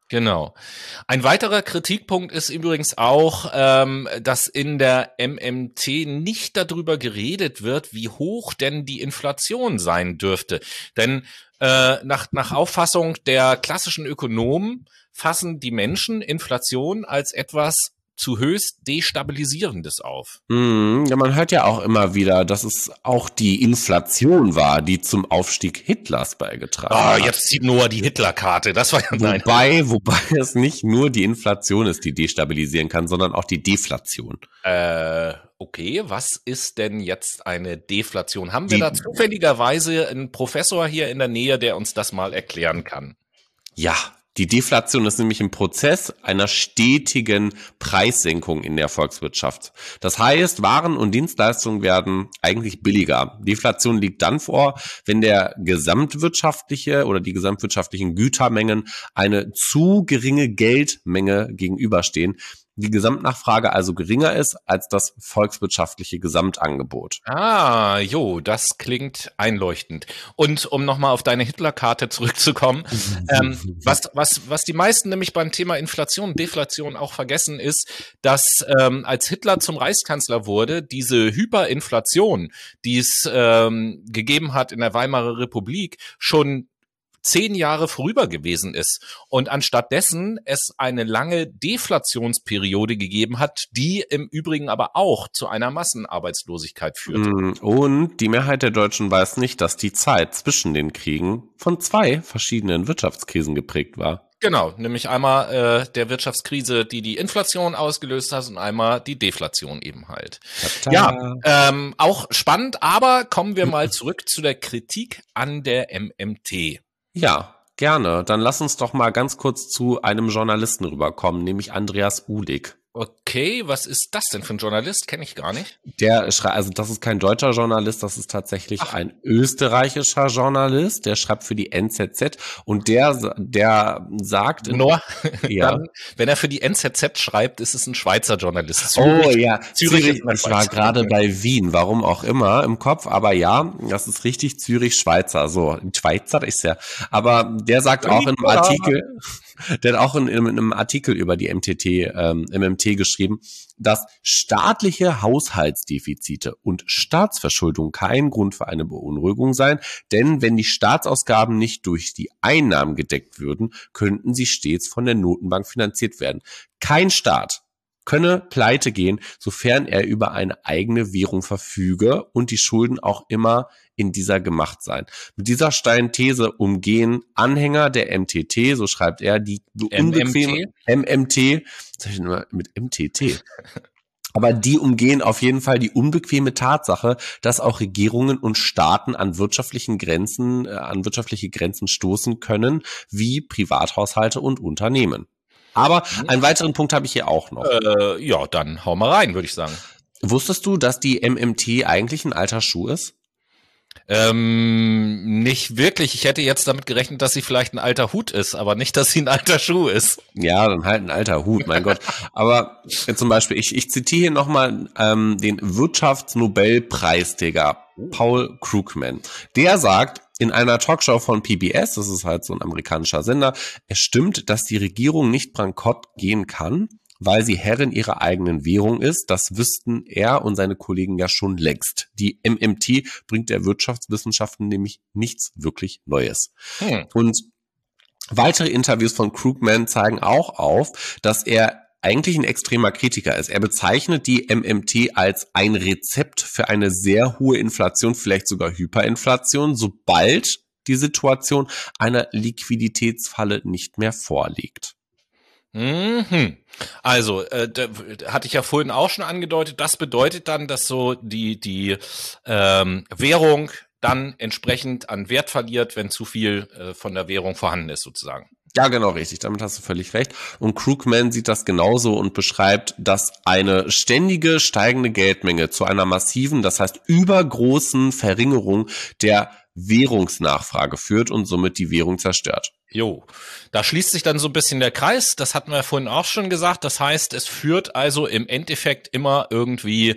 Genau. Ein weiterer Kritikpunkt ist übrigens auch, ähm, dass in der M M T nicht darüber geredet wird, wie hoch denn die Inflation sein dürfte. Denn äh, nach, nach Auffassung der klassischen Ökonomen fassen die Menschen Inflation als etwas zu höchst Destabilisierendes auf. Hm, ja, man hört ja auch immer wieder, dass es auch die Inflation war, die zum Aufstieg Hitlers beigetragen Ah, hat. jetzt zieht Noah die Hitlerkarte. Das war ja nein. Wobei, wobei es nicht nur die Inflation ist, die destabilisieren kann, sondern auch die Deflation. Äh, okay, was ist denn jetzt eine Deflation? Haben wir Die- da zufälligerweise einen Professor hier in der Nähe, der uns das mal erklären kann? Ja, die Deflation ist nämlich ein Prozess einer stetigen Preissenkung in der Volkswirtschaft. Das heißt, Waren und Dienstleistungen werden eigentlich billiger. Deflation liegt dann vor, wenn der gesamtwirtschaftliche oder die gesamtwirtschaftlichen Gütermengen eine zu geringe Geldmenge gegenüberstehen. Die Gesamtnachfrage also geringer ist als das volkswirtschaftliche Gesamtangebot. Ah, jo, das klingt einleuchtend. Und um nochmal auf deine Hitlerkarte zurückzukommen, ähm, was, was, was die meisten nämlich beim Thema Inflation und Deflation auch vergessen ist, dass ähm, als Hitler zum Reichskanzler wurde, diese Hyperinflation, die es ähm, gegeben hat in der Weimarer Republik, schon zehn Jahre vorüber gewesen ist und anstatt dessen es eine lange Deflationsperiode gegeben hat, die im Übrigen aber auch zu einer Massenarbeitslosigkeit führte. Und die Mehrheit der Deutschen weiß nicht, dass die Zeit zwischen den Kriegen von zwei verschiedenen Wirtschaftskrisen geprägt war. Genau, nämlich einmal äh, der Wirtschaftskrise, die die Inflation ausgelöst hat und einmal die Deflation eben halt. Tata. Ja, ähm, auch spannend, aber kommen wir mal zurück zu der Kritik an der M M T. Ja, gerne. Dann lass uns doch mal ganz kurz zu einem Journalisten rüberkommen, nämlich Andreas Uhlig. Okay, was ist das denn für ein Journalist? Kenne ich gar nicht. Der schreibt, also das ist kein deutscher Journalist, das ist tatsächlich Ach. ein österreichischer Journalist, der schreibt für die N Z Z und der, der sagt, in, Nur, ja. dann, wenn er für die N Z Z schreibt, ist es ein Schweizer Journalist. Oh ja, Zürich, Zürich, ist eine ich war Schweiz. gerade bei Wien, warum auch immer im Kopf, aber ja, das ist richtig Zürich, Schweizer, so, Schweizer ist ja, aber der sagt auch in einem Artikel, der hat auch in, in einem Artikel über die M T T, ähm, M M T geschrieben, dass staatliche Haushaltsdefizite und Staatsverschuldung kein Grund für eine Beunruhigung seien, denn wenn die Staatsausgaben nicht durch die Einnahmen gedeckt würden, könnten sie stets von der Notenbank finanziert werden. Kein Staat könne pleite gehen, sofern er über eine eigene Währung verfüge und die Schulden auch immer in dieser gemacht seien. Mit dieser steilen These umgehen Anhänger der M T T, so schreibt er, die unbequeme M M T, was sag ich denn immer mit M T T? Aber die umgehen auf jeden Fall die unbequeme Tatsache, dass auch Regierungen und Staaten an wirtschaftlichen Grenzen, äh, an wirtschaftliche Grenzen stoßen können, wie Privathaushalte und Unternehmen. Aber einen weiteren Punkt habe ich hier auch noch. Äh, ja, dann hau mal rein, würde ich sagen. Wusstest du, dass die M M T eigentlich ein alter Schuh ist? Ähm, nicht wirklich. Ich hätte jetzt damit gerechnet, dass sie vielleicht ein alter Hut ist, aber nicht, dass sie ein alter Schuh ist. Ja, dann halt ein alter Hut, mein Gott. Aber äh, zum Beispiel, ich, ich zitiere hier nochmal ähm, den Wirtschaftsnobelpreisträger Paul Krugman. Der sagt in einer Talkshow von P B S, das ist halt so ein amerikanischer Sender, es stimmt, dass die Regierung nicht bankrott gehen kann, weil sie Herrin ihrer eigenen Währung ist. Das wüssten er und seine Kollegen ja schon längst. Die M M T bringt der Wirtschaftswissenschaften nämlich nichts wirklich Neues. Hm. Und weitere Interviews von Krugman zeigen auch auf, dass er eigentlich ein extremer Kritiker ist. Er bezeichnet die M M T als ein Rezept für eine sehr hohe Inflation, vielleicht sogar Hyperinflation, sobald die Situation einer Liquiditätsfalle nicht mehr vorliegt. Mhm. Also, äh, da, hatte ich ja vorhin auch schon angedeutet, das bedeutet dann, dass so die, die ähm, Währung dann entsprechend an Wert verliert, wenn zu viel äh, von der Währung vorhanden ist, sozusagen. Ja, genau, richtig. Damit hast du völlig recht. Und Krugman sieht das genauso und beschreibt, dass eine ständige steigende Geldmenge zu einer massiven, das heißt übergroßen Verringerung der Währungsnachfrage führt und somit die Währung zerstört. Jo, da schließt sich dann so ein bisschen der Kreis. Das hatten wir vorhin auch schon gesagt. Das heißt, es führt also im Endeffekt immer irgendwie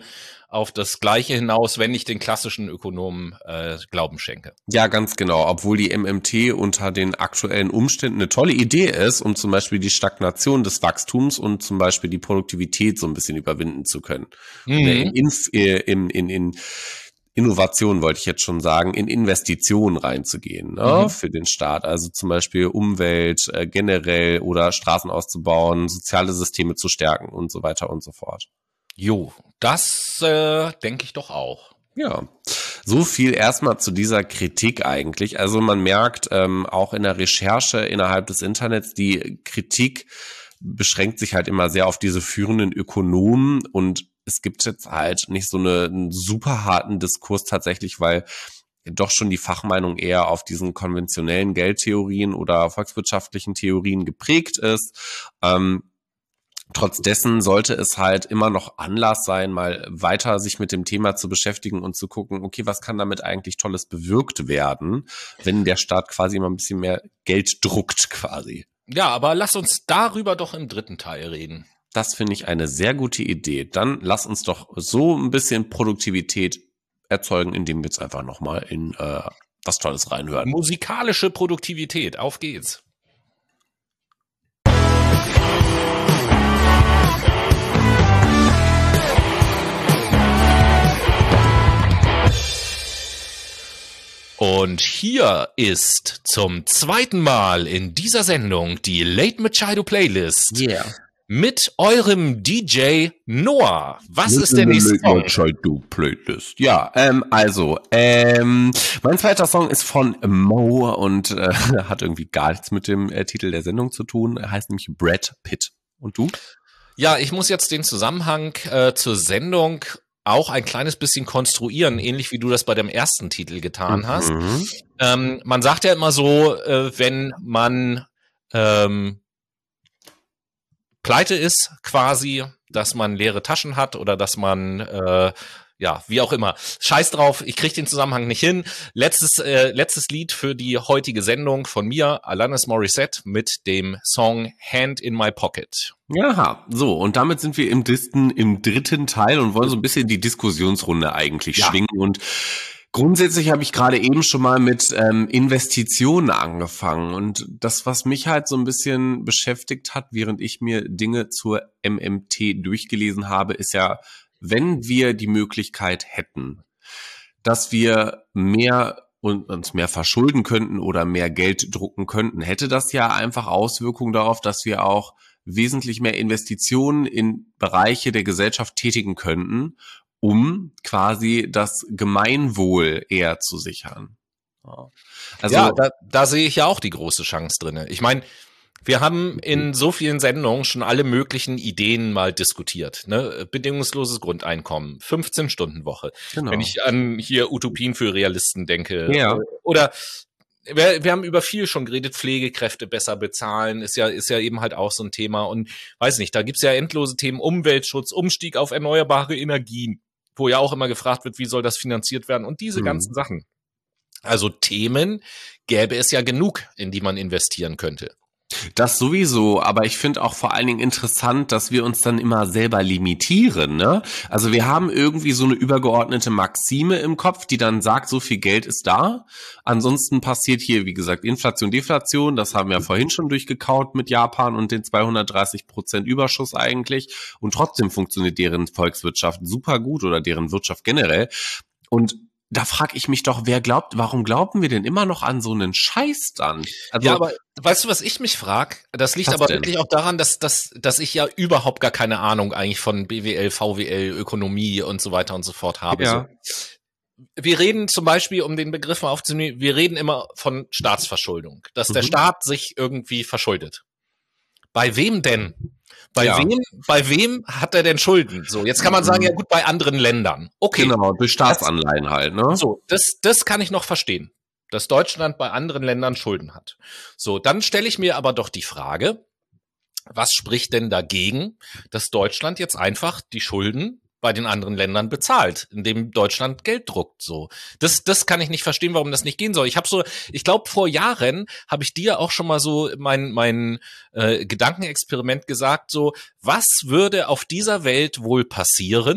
auf das Gleiche hinaus, wenn ich den klassischen Ökonomen äh, Glauben schenke. Ja, ganz genau. Obwohl die M M T unter den aktuellen Umständen eine tolle Idee ist, um zum Beispiel die Stagnation des Wachstums und zum Beispiel die Produktivität so ein bisschen überwinden zu können. Mhm. In, in, in, in Innovation wollte ich jetzt schon sagen, in Investitionen reinzugehen, ne, mhm. für den Staat. Also zum Beispiel Umwelt äh, generell oder Straßen auszubauen, soziale Systeme zu stärken und so weiter und so fort. Jo, das äh, denke ich doch auch. Ja, so viel erstmal zu dieser Kritik eigentlich. Also man merkt ähm, auch in der Recherche innerhalb des Internets, die Kritik beschränkt sich halt immer sehr auf diese führenden Ökonomen und es gibt jetzt halt nicht so eine, einen super harten Diskurs tatsächlich, weil doch schon die Fachmeinung eher auf diesen konventionellen Geldtheorien oder volkswirtschaftlichen Theorien geprägt ist. Ähm, Trotz dessen sollte es halt immer noch Anlass sein, mal weiter sich mit dem Thema zu beschäftigen und zu gucken, okay, was kann damit eigentlich Tolles bewirkt werden, wenn der Staat quasi immer ein bisschen mehr Geld druckt quasi. Ja, aber lass uns darüber doch im dritten Teil reden. Das finde ich eine sehr gute Idee. Dann lass uns doch so ein bisschen Produktivität erzeugen, indem wir jetzt einfach nochmal in äh, was Tolles reinhören. Musikalische Produktivität, auf geht's. Und hier ist zum zweiten Mal in dieser Sendung die Late Machado Playlist. Yeah. Mit eurem D J Noah. Was ist der nächste Song? Late Machado Playlist. Ja, ähm, also, ähm, mein zweiter Song ist von Mo und äh, hat irgendwie gar nichts mit dem äh, Titel der Sendung zu tun. Er heißt nämlich Brad Pitt. Und du? Ja, ich muss jetzt den Zusammenhang äh, zur Sendung auch ein kleines bisschen konstruieren, ähnlich wie du das bei dem ersten Titel getan hast. Mhm. Ähm, man sagt ja immer so, äh, wenn man ähm, pleite ist quasi, dass man leere Taschen hat oder dass man äh, ja, wie auch immer. Scheiß drauf, ich krieg den Zusammenhang nicht hin. Letztes äh, letztes Lied für die heutige Sendung von mir, Alanis Morissette mit dem Song Hand in My Pocket. Ja, so, und damit sind wir im dritten, im dritten Teil und wollen so ein bisschen die Diskussionsrunde eigentlich ja. schwingen. Und grundsätzlich habe ich gerade eben schon mal mit ähm, Investitionen angefangen. Und das, was mich halt so ein bisschen beschäftigt hat, während ich mir Dinge zur M M T durchgelesen habe, ist ja, wenn wir die Möglichkeit hätten, dass wir mehr und uns mehr verschulden könnten oder mehr Geld drucken könnten, hätte das ja einfach Auswirkungen darauf, dass wir auch wesentlich mehr Investitionen in Bereiche der Gesellschaft tätigen könnten, um quasi das Gemeinwohl eher zu sichern. Also ja, da, da sehe ich ja auch die große Chance drinne. Ich meine, wir haben in so vielen Sendungen schon alle möglichen Ideen mal diskutiert. Ne? Bedingungsloses Grundeinkommen, fünfzehn-Stunden-Woche. Genau. Wenn ich an hier Utopien für Realisten denke. Ja. Oder wir, wir haben über viel schon geredet, Pflegekräfte besser bezahlen, ist ja, ist ja eben halt auch so ein Thema. Und weiß nicht, da gibt's ja endlose Themen, Umweltschutz, Umstieg auf erneuerbare Energien, wo ja auch immer gefragt wird, wie soll das finanziert werden und diese hm. ganzen Sachen. Also Themen gäbe es ja genug, in die man investieren könnte. Das sowieso, aber ich finde auch vor allen Dingen interessant, dass wir uns dann immer selber limitieren, ne? Also wir haben irgendwie so eine übergeordnete Maxime im Kopf, die dann sagt, so viel Geld ist da. Ansonsten passiert hier, wie gesagt, Inflation, Deflation, das haben wir ja vorhin schon durchgekaut mit Japan und den zweihundertdreißig Prozent Überschuss eigentlich. Und trotzdem funktioniert deren Volkswirtschaft super gut oder deren Wirtschaft generell. Und da frage ich mich doch, wer glaubt, warum glauben wir denn immer noch an so einen Scheiß dann? Also, ja, aber weißt du, was ich mich frage? Das liegt aber denn? wirklich auch daran, dass, dass, dass ich ja überhaupt gar keine Ahnung eigentlich von B W L, V W L, Ökonomie und so weiter und so fort habe. Ja. So. Wir reden zum Beispiel, um den Begriff mal aufzunehmen, wir reden immer von Staatsverschuldung, dass Mhm. der Staat sich irgendwie verschuldet. Bei wem denn? Bei Ja. wem, bei wem hat er denn Schulden? So, jetzt kann man sagen, ja gut, bei anderen Ländern. Okay. Genau, durch Staatsanleihen halt, ne? So, das, das kann ich noch verstehen, dass Deutschland bei anderen Ländern Schulden hat. So, dann stelle ich mir aber doch die Frage, was spricht denn dagegen, dass Deutschland jetzt einfach die Schulden bei den anderen Ländern bezahlt, indem Deutschland Geld druckt, so. Das, das kann ich nicht verstehen, warum das nicht gehen soll. Ich habe so, ich glaube, vor Jahren habe ich dir auch schon mal so mein, mein äh, Gedankenexperiment gesagt, so, was würde auf dieser Welt wohl passieren,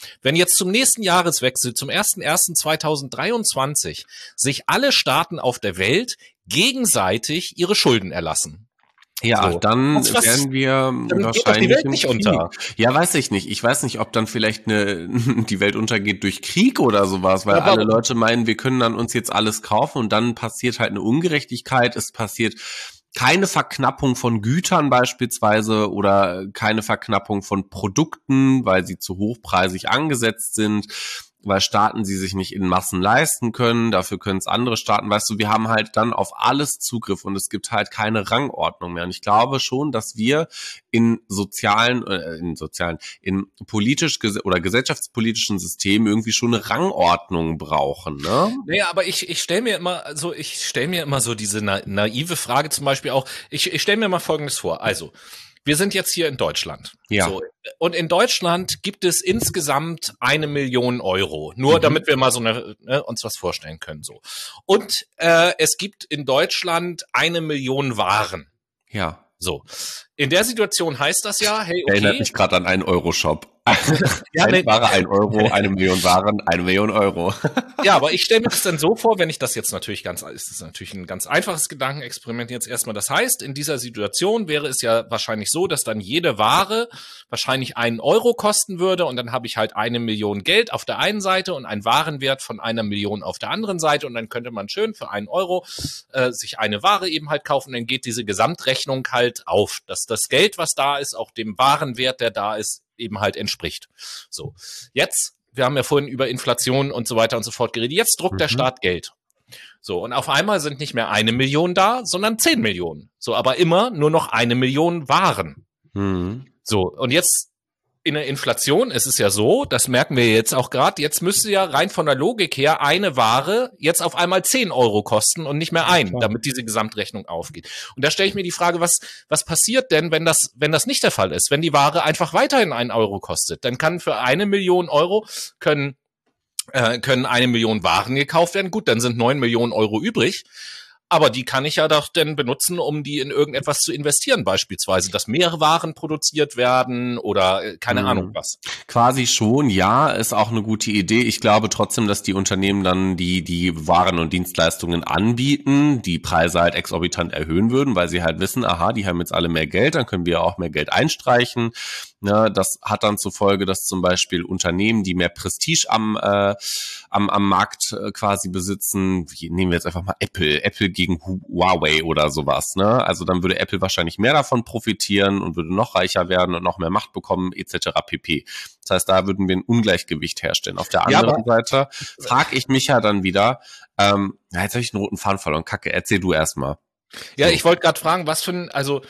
Wenn jetzt zum nächsten Jahreswechsel, zum ersten ersten zweitausenddreiundzwanzig, sich alle Staaten auf der Welt gegenseitig ihre Schulden erlassen. Ja, so. dann was, was, werden wir dann wahrscheinlich geht doch die Welt nicht unter. Ja, weiß ich nicht. Ich weiß nicht, ob dann vielleicht eine, die Welt untergeht durch Krieg oder sowas, weil aber alle Leute meinen, wir können dann uns jetzt alles kaufen und dann passiert halt eine Ungerechtigkeit. Es passiert keine Verknappung von Gütern beispielsweise oder keine Verknappung von Produkten, weil sie zu hochpreisig angesetzt sind, weil Staaten sie sich nicht in Massen leisten können, dafür können es andere Staaten, weißt du, wir haben halt dann auf alles Zugriff und es gibt halt keine Rangordnung mehr. Und ich glaube schon, dass wir in sozialen, äh, in sozialen, in politisch oder gesellschaftspolitischen Systemen irgendwie schon eine Rangordnung brauchen, ne? Naja, aber ich, ich stelle mir immer, also ich stelle mir immer so diese na naive Frage zum Beispiel auch, ich, ich stelle mir mal Folgendes vor, also, wir sind jetzt hier in Deutschland. Ja. So, und in Deutschland gibt es insgesamt eine Million Euro. Nur mhm. damit wir mal so eine, ne, uns was vorstellen können. So. Und äh, es gibt in Deutschland eine Million Waren. Ja. So. In der Situation heißt das ja, hey, okay. Erinnert mich gerade an einen Euro-Shop. Ja, eine Ware, ein Euro, eine Million Waren, eine Million Euro. Ja, aber ich stelle mir das dann so vor, wenn ich das jetzt natürlich ganz, ist das natürlich ein ganz einfaches Gedankenexperiment jetzt erstmal. Das heißt, in dieser Situation wäre es ja wahrscheinlich so, dass dann jede Ware wahrscheinlich einen Euro kosten würde und dann habe ich halt eine Million Geld auf der einen Seite und einen Warenwert von einer Million auf der anderen Seite und dann könnte man schön für einen Euro äh, sich eine Ware eben halt kaufen, dann geht diese Gesamtrechnung halt auf, dass das Geld, was da ist, auch dem Warenwert, der da ist, eben halt entspricht. So, jetzt, wir haben ja vorhin über Inflation und so weiter und so fort geredet, jetzt druckt mhm. der Staat Geld. So, und auf einmal sind nicht mehr eine Million da, sondern zehn Millionen. So, aber immer nur noch eine Million Waren. Mhm. So, und jetzt in der Inflation ist es ja so, das merken wir jetzt auch gerade, jetzt müsste ja rein von der Logik her eine Ware jetzt auf einmal zehn Euro kosten und nicht mehr ein, damit diese Gesamtrechnung aufgeht. Und da stelle ich mir die Frage, was was passiert denn, wenn das wenn das nicht der Fall ist, wenn die Ware einfach weiterhin einen Euro kostet? Dann kann für eine Million Euro können äh, können eine Million Waren gekauft werden. Gut, dann sind neun Millionen Euro übrig. Aber die kann ich ja doch dann benutzen, um die in irgendetwas zu investieren, beispielsweise, dass mehr Waren produziert werden oder keine hm. Ahnung was. Quasi schon, ja, ist auch eine gute Idee. Ich glaube trotzdem, dass die Unternehmen dann die die Waren und Dienstleistungen anbieten, die Preise halt exorbitant erhöhen würden, weil sie halt wissen, aha, die haben jetzt alle mehr Geld, dann können wir auch mehr Geld einstreichen. Ja, das hat dann zur Folge, dass zum Beispiel Unternehmen, die mehr Prestige am äh, am, am Markt äh, quasi besitzen, wie, nehmen wir jetzt einfach mal Apple, Apple gegen Huawei oder sowas, ne? Also dann würde Apple wahrscheinlich mehr davon profitieren und würde noch reicher werden und noch mehr Macht bekommen, et cetera pp. Das heißt, da würden wir ein Ungleichgewicht herstellen. Auf der anderen ja, Seite frage ich mich ja dann wieder, ähm, ja, jetzt habe ich einen roten Faden verloren, Kacke, erzähl du erstmal. Ja, so. Ich wollte gerade fragen, was für ein, also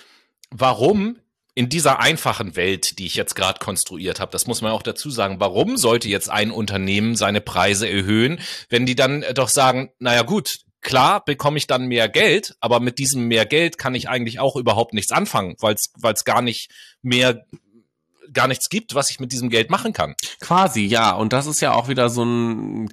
warum in dieser einfachen Welt, die ich jetzt gerade konstruiert habe, das muss man auch dazu sagen, warum sollte jetzt ein Unternehmen seine Preise erhöhen, wenn die dann doch sagen, naja gut, klar bekomme ich dann mehr Geld, aber mit diesem mehr Geld kann ich eigentlich auch überhaupt nichts anfangen, weil es weil es gar nicht mehr gar nichts gibt, was ich mit diesem Geld machen kann. Quasi, ja. Und das ist ja auch wieder so ein,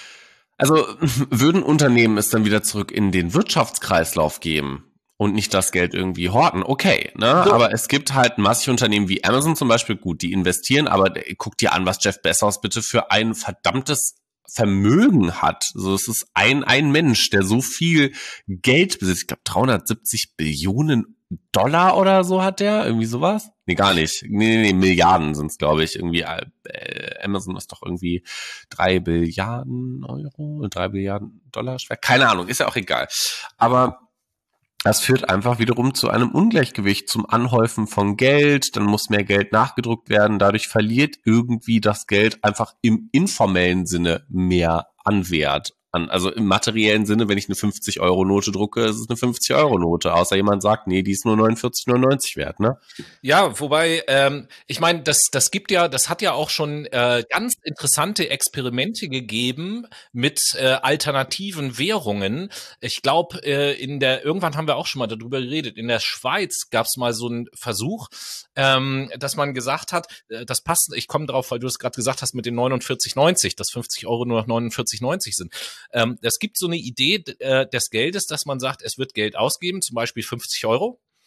also würden Unternehmen es dann wieder zurück in den Wirtschaftskreislauf geben und nicht das Geld irgendwie horten, okay, ne? So. Aber es gibt halt massig Unternehmen wie Amazon zum Beispiel, gut, die investieren, aber guck dir an, was Jeff Bezos bitte für ein verdammtes Vermögen hat. So, es ist ein ein Mensch, der so viel Geld besitzt. Ich glaube, dreihundertsiebzig Billionen Dollar oder so hat der, irgendwie sowas? Nee, gar nicht. Nee, nee, nee Milliarden sind es, glaube ich. Irgendwie äh, Amazon ist doch irgendwie drei Billiarden Euro, drei Billiarden Dollar schwer. Keine Ahnung, ist ja auch egal. Aber das führt einfach wiederum zu einem Ungleichgewicht, zum Anhäufen von Geld, dann muss mehr Geld nachgedruckt werden, dadurch verliert irgendwie das Geld einfach im informellen Sinne mehr an Wert. An, also im materiellen Sinne, wenn ich eine fünfzig-Euro-Note drucke, ist es eine fünfzig-Euro-Note, außer jemand sagt, nee, die ist nur neunundvierzig neunundneunzig wert, ne? Ja, wobei, ähm, ich meine, das das gibt ja, das hat ja auch schon äh, ganz interessante Experimente gegeben mit äh, alternativen Währungen. Ich glaube, äh, in der, irgendwann haben wir auch schon mal darüber geredet, in der Schweiz gab es mal so einen Versuch, ähm, dass man gesagt hat, äh, das passt, ich komme drauf, weil du es gerade gesagt hast mit den neunundvierzig neunzig, dass fünfzig Euro nur noch neunundvierzig neunzig sind. Ähm, es gibt so eine Idee äh, des Geldes, dass man sagt, es wird Geld ausgeben, zum Beispiel fünfzig Euro.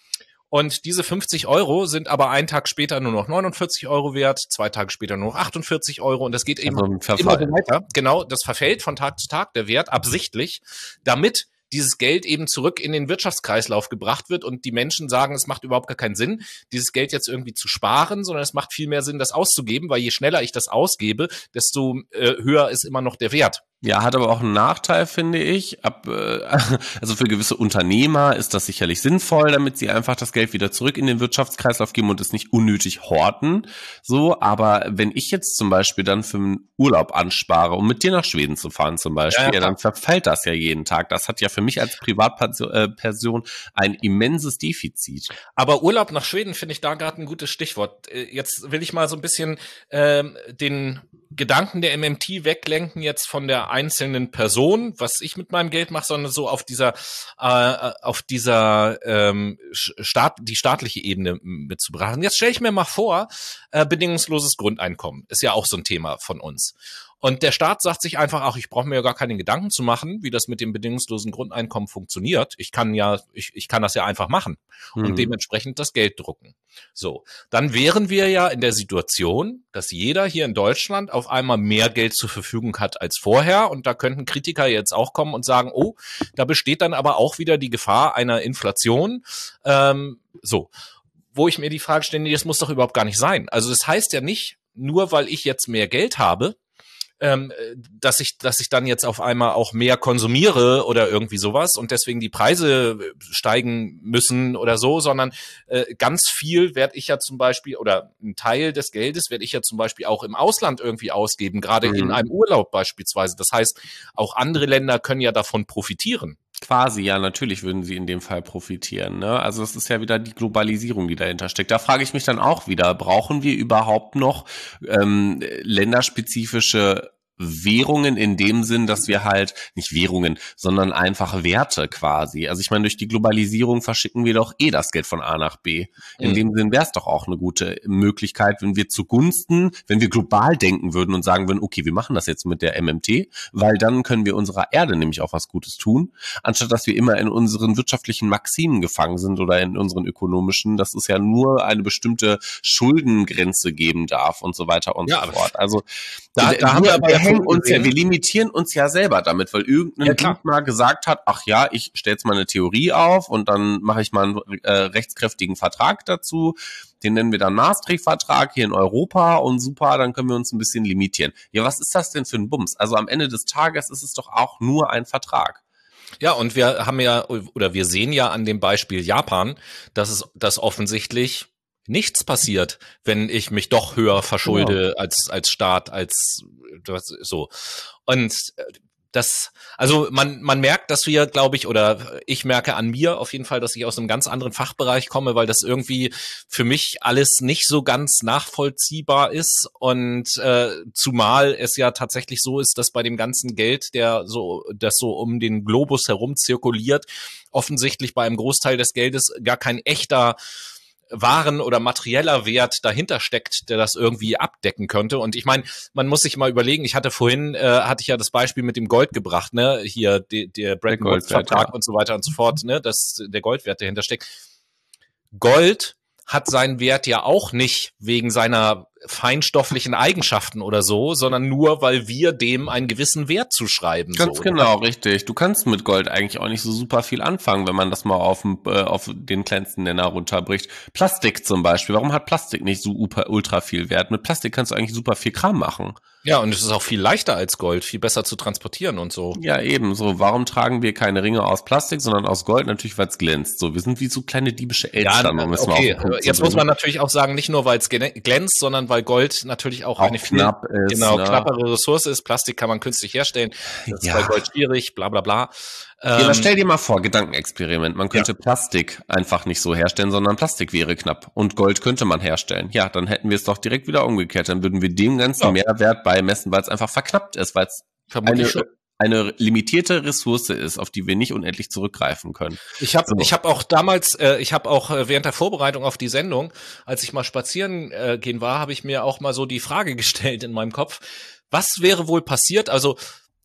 Und diese fünfzig Euro sind aber einen Tag später nur noch neunundvierzig Euro wert, zwei Tage später nur noch achtundvierzig Euro und das geht eben Also ein Verfall. immer so weiter. Genau, das verfällt von Tag zu Tag, der Wert absichtlich, damit dieses Geld eben zurück in den Wirtschaftskreislauf gebracht wird und die Menschen sagen, es macht überhaupt gar keinen Sinn, dieses Geld jetzt irgendwie zu sparen, sondern es macht viel mehr Sinn, das auszugeben, weil je schneller ich das ausgebe, desto äh, höher ist immer noch der Wert. Ja, hat aber auch einen Nachteil, finde ich. Ab, äh, also für gewisse Unternehmer ist das sicherlich sinnvoll, damit sie einfach das Geld wieder zurück in den Wirtschaftskreislauf geben und es nicht unnötig horten. So, aber wenn ich jetzt zum Beispiel dann für einen Urlaub anspare, um mit dir nach Schweden zu fahren zum Beispiel, ja, ja, dann verfällt das ja jeden Tag. Das hat ja für mich als Privatperson ein immenses Defizit. Aber Urlaub nach Schweden finde ich da gerade ein gutes Stichwort. Jetzt will ich mal so ein bisschen äh, den Gedanken der M M T weglenken jetzt von der einzelnen Person, was ich mit meinem Geld mache, sondern so auf dieser äh, auf dieser ähm, Staat, die staatliche Ebene mitzubrachen. Jetzt stelle ich mir mal vor, äh, bedingungsloses Grundeinkommen ist ja auch so ein Thema von uns. Und der Staat sagt sich einfach, ach, ich brauche mir ja gar keine Gedanken zu machen, wie das mit dem bedingungslosen Grundeinkommen funktioniert. Ich kann ja, ich, ich kann das ja einfach machen und mhm. dementsprechend das Geld drucken. So, dann wären wir ja in der Situation, dass jeder hier in Deutschland auf einmal mehr Geld zur Verfügung hat als vorher. Und da könnten Kritiker jetzt auch kommen und sagen, oh, da besteht dann aber auch wieder die Gefahr einer Inflation. Ähm, so, wo ich mir die Frage stelle, das muss doch überhaupt gar nicht sein. Also das heißt ja nicht, nur weil ich jetzt mehr Geld habe, Ähm, dass ich, dass ich dann jetzt auf einmal auch mehr konsumiere oder irgendwie sowas und deswegen die Preise steigen müssen oder so, sondern äh, ganz viel werde ich ja zum Beispiel oder ein Teil des Geldes werde ich ja zum Beispiel auch im Ausland irgendwie ausgeben, gerade mhm. in einem Urlaub beispielsweise. Das heißt, auch andere Länder können ja davon profitieren. Quasi, ja, natürlich würden sie in dem Fall profitieren, ne? Also es ist ja wieder die Globalisierung, die dahinter steckt. Da frage ich mich dann auch wieder, brauchen wir überhaupt noch ähm, länderspezifische Währungen in dem Sinn, dass wir halt, nicht Währungen, sondern einfach Werte quasi. Also ich meine, durch die Globalisierung verschicken wir doch eh das Geld von A nach B. In mhm. dem Sinn wäre es doch auch eine gute Möglichkeit, wenn wir zugunsten, wenn wir global denken würden und sagen würden, okay, wir machen das jetzt mit der M M T, weil dann können wir unserer Erde nämlich auch was Gutes tun, anstatt dass wir immer in unseren wirtschaftlichen Maximen gefangen sind oder in unseren ökonomischen, dass es ja nur eine bestimmte Schuldengrenze geben darf und so weiter und ja, so fort. Also da, da haben wir aber uns ja, wir limitieren uns ja selber damit, weil irgendein Typ mal gesagt hat, ach ja, ich stelle jetzt mal eine Theorie auf und dann mache ich mal einen äh, rechtskräftigen Vertrag dazu, den nennen wir dann Maastricht-Vertrag hier in Europa und super, dann können wir uns ein bisschen limitieren. Ja, was ist das denn für ein Bums? Also am Ende des Tages ist es doch auch nur ein Vertrag. Ja, und wir haben ja, oder wir sehen ja an dem Beispiel Japan, dass es das offensichtlich nichts passiert, wenn ich mich doch höher verschulde genau. als als Staat, als so. Und das, also man man merkt, dass wir, glaube ich, oder ich merke an mir auf jeden Fall, dass ich aus einem ganz anderen Fachbereich komme, weil das irgendwie für mich alles nicht so ganz nachvollziehbar ist und äh, zumal es ja tatsächlich so ist, dass bei dem ganzen Geld, der so, das so um den Globus herum zirkuliert, offensichtlich bei einem Großteil des Geldes gar kein echter Waren- oder materieller Wert dahinter steckt, der das irgendwie abdecken könnte. Und ich meine, man muss sich mal überlegen, ich hatte vorhin, äh, hatte ich ja das Beispiel mit dem Gold gebracht, ne, hier die, der Bretton Woods Vertrag ja. und so weiter und so fort, ne, dass der Goldwert dahinter steckt. Gold hat seinen Wert ja auch nicht wegen seiner feinstofflichen Eigenschaften oder so, sondern nur, weil wir dem einen gewissen Wert zuschreiben. Ganz so, genau, oder? Richtig. Du kannst mit Gold eigentlich auch nicht so super viel anfangen, wenn man das mal auf, äh, auf den kleinsten Nenner runterbricht. Plastik zum Beispiel. Warum hat Plastik nicht so super, ultra viel Wert? Mit Plastik kannst du eigentlich super viel Kram machen. Ja, und es ist auch viel leichter als Gold, viel besser zu transportieren und so. Ja, eben. So, warum tragen wir keine Ringe aus Plastik, sondern aus Gold? Natürlich, weil es glänzt. So, wir sind wie so kleine diebische Elstern. Ja, okay. Jetzt muss man natürlich auch sagen, nicht nur, weil es glänzt, sondern weil Gold natürlich auch, auch eine viel knapp ist, genau, ne? knappere Ressource ist. Plastik kann man künstlich herstellen. Das ja. ist bei Gold schwierig, bla bla bla. Ja, aber stell dir mal vor, Gedankenexperiment. Man könnte ja. Plastik einfach nicht so herstellen, sondern Plastik wäre knapp. Und Gold könnte man herstellen. Ja, dann hätten wir es doch direkt wieder umgekehrt. Dann würden wir dem ganzen ja. Mehrwert beimessen, weil es einfach verknappt ist, weil es eine, eine limitierte Ressource ist, auf die wir nicht unendlich zurückgreifen können. Ich habe so. ich habe auch damals, äh, ich habe auch äh, während der Vorbereitung auf die Sendung, als ich mal spazieren äh, gehen war, habe ich mir auch mal so die Frage gestellt in meinem Kopf, was wäre wohl passiert? Also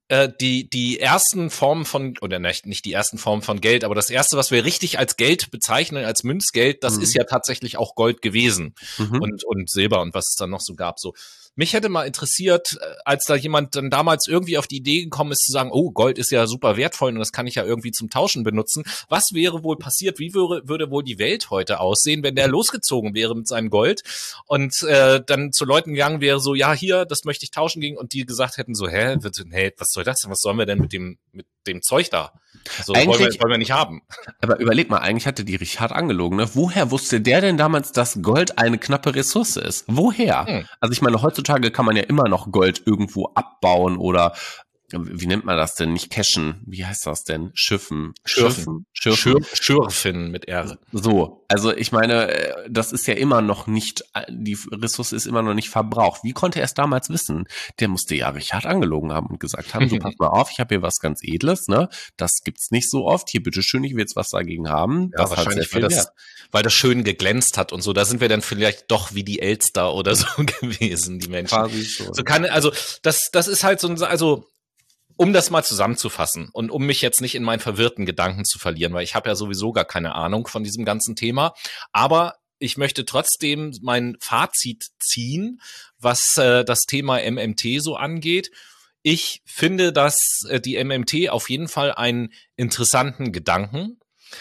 äh, die die ersten Formen von, oder nicht, nicht die ersten Formen von Geld, aber das erste, was wir richtig als Geld bezeichnen, als Münzgeld, das mhm. ist ja tatsächlich auch Gold gewesen mhm. und und Silber und was es dann noch so gab. So, mich hätte mal interessiert, als da jemand dann damals irgendwie auf die Idee gekommen ist zu sagen, oh, Gold ist ja super wertvoll und das kann ich ja irgendwie zum Tauschen benutzen. Was wäre wohl passiert? Wie würde, würde wohl die Welt heute aussehen, wenn der losgezogen wäre mit seinem Gold und äh, dann zu Leuten gegangen wäre, so, ja, hier, das möchte ich tauschen gegen, und die gesagt hätten so, hä, hey, was soll das denn? Was sollen wir denn mit dem mit dem Zeug da? So, wollen wir, wollen wir nicht haben. Aber überleg mal, eigentlich hatte die Richard angelogen, ne? Woher wusste der denn damals, dass Gold eine knappe Ressource ist? Woher? Hm. Also ich meine, heutzutage kann man ja immer noch Gold irgendwo abbauen oder, wie nennt man das denn? Nicht cashen. Wie heißt das denn? Schiffen. Schürfen. Schürfen. Schürfen mit R. So. Also ich meine, das ist ja immer noch nicht, die Ressource ist immer noch nicht verbraucht. Wie konnte er es damals wissen? Der musste ja Richard angelogen haben und gesagt haben, so pass mal auf, ich habe hier was ganz Edles, ne? Das gibt's nicht so oft. Hier, bitteschön, ich will jetzt was dagegen haben. Ja, das wahrscheinlich, weil das, weil das schön geglänzt hat und so. Da sind wir dann vielleicht doch wie die Elster oder so gewesen, die Menschen. Quasi schon. So kann, also das, das ist halt so ein, also um das mal zusammenzufassen und um mich jetzt nicht in meinen verwirrten Gedanken zu verlieren, weil ich habe ja sowieso gar keine Ahnung von diesem ganzen Thema, aber ich möchte trotzdem mein Fazit ziehen, was äh, das Thema M M T so angeht. Ich finde, dass äh, die M M T auf jeden Fall einen interessanten Gedanken,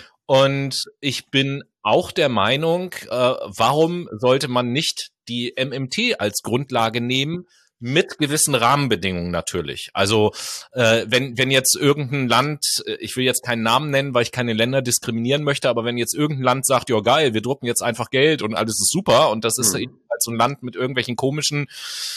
und ich bin auch der Meinung, äh, warum sollte man nicht die M M T als Grundlage nehmen, mit gewissen Rahmenbedingungen natürlich. Also äh, wenn wenn jetzt irgendein Land, ich will jetzt keinen Namen nennen, weil ich keine Länder diskriminieren möchte, aber wenn jetzt irgendein Land sagt, ja geil, wir drucken jetzt einfach Geld und alles ist super, und das ist mhm. eben halt so ein Land mit irgendwelchen komischen,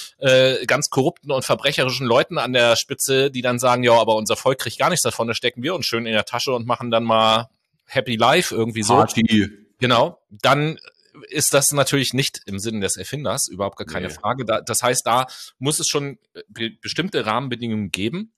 äh, ganz korrupten und verbrecherischen Leuten an der Spitze, die dann sagen, ja, aber unser Volk kriegt gar nichts davon, da stecken wir uns schön in der Tasche und machen dann mal Happy Life irgendwie so. Party. Genau, dann ist das natürlich nicht im Sinne des Erfinders, überhaupt gar keine nee. Frage. Da, das heißt, da muss es schon be- bestimmte Rahmenbedingungen geben,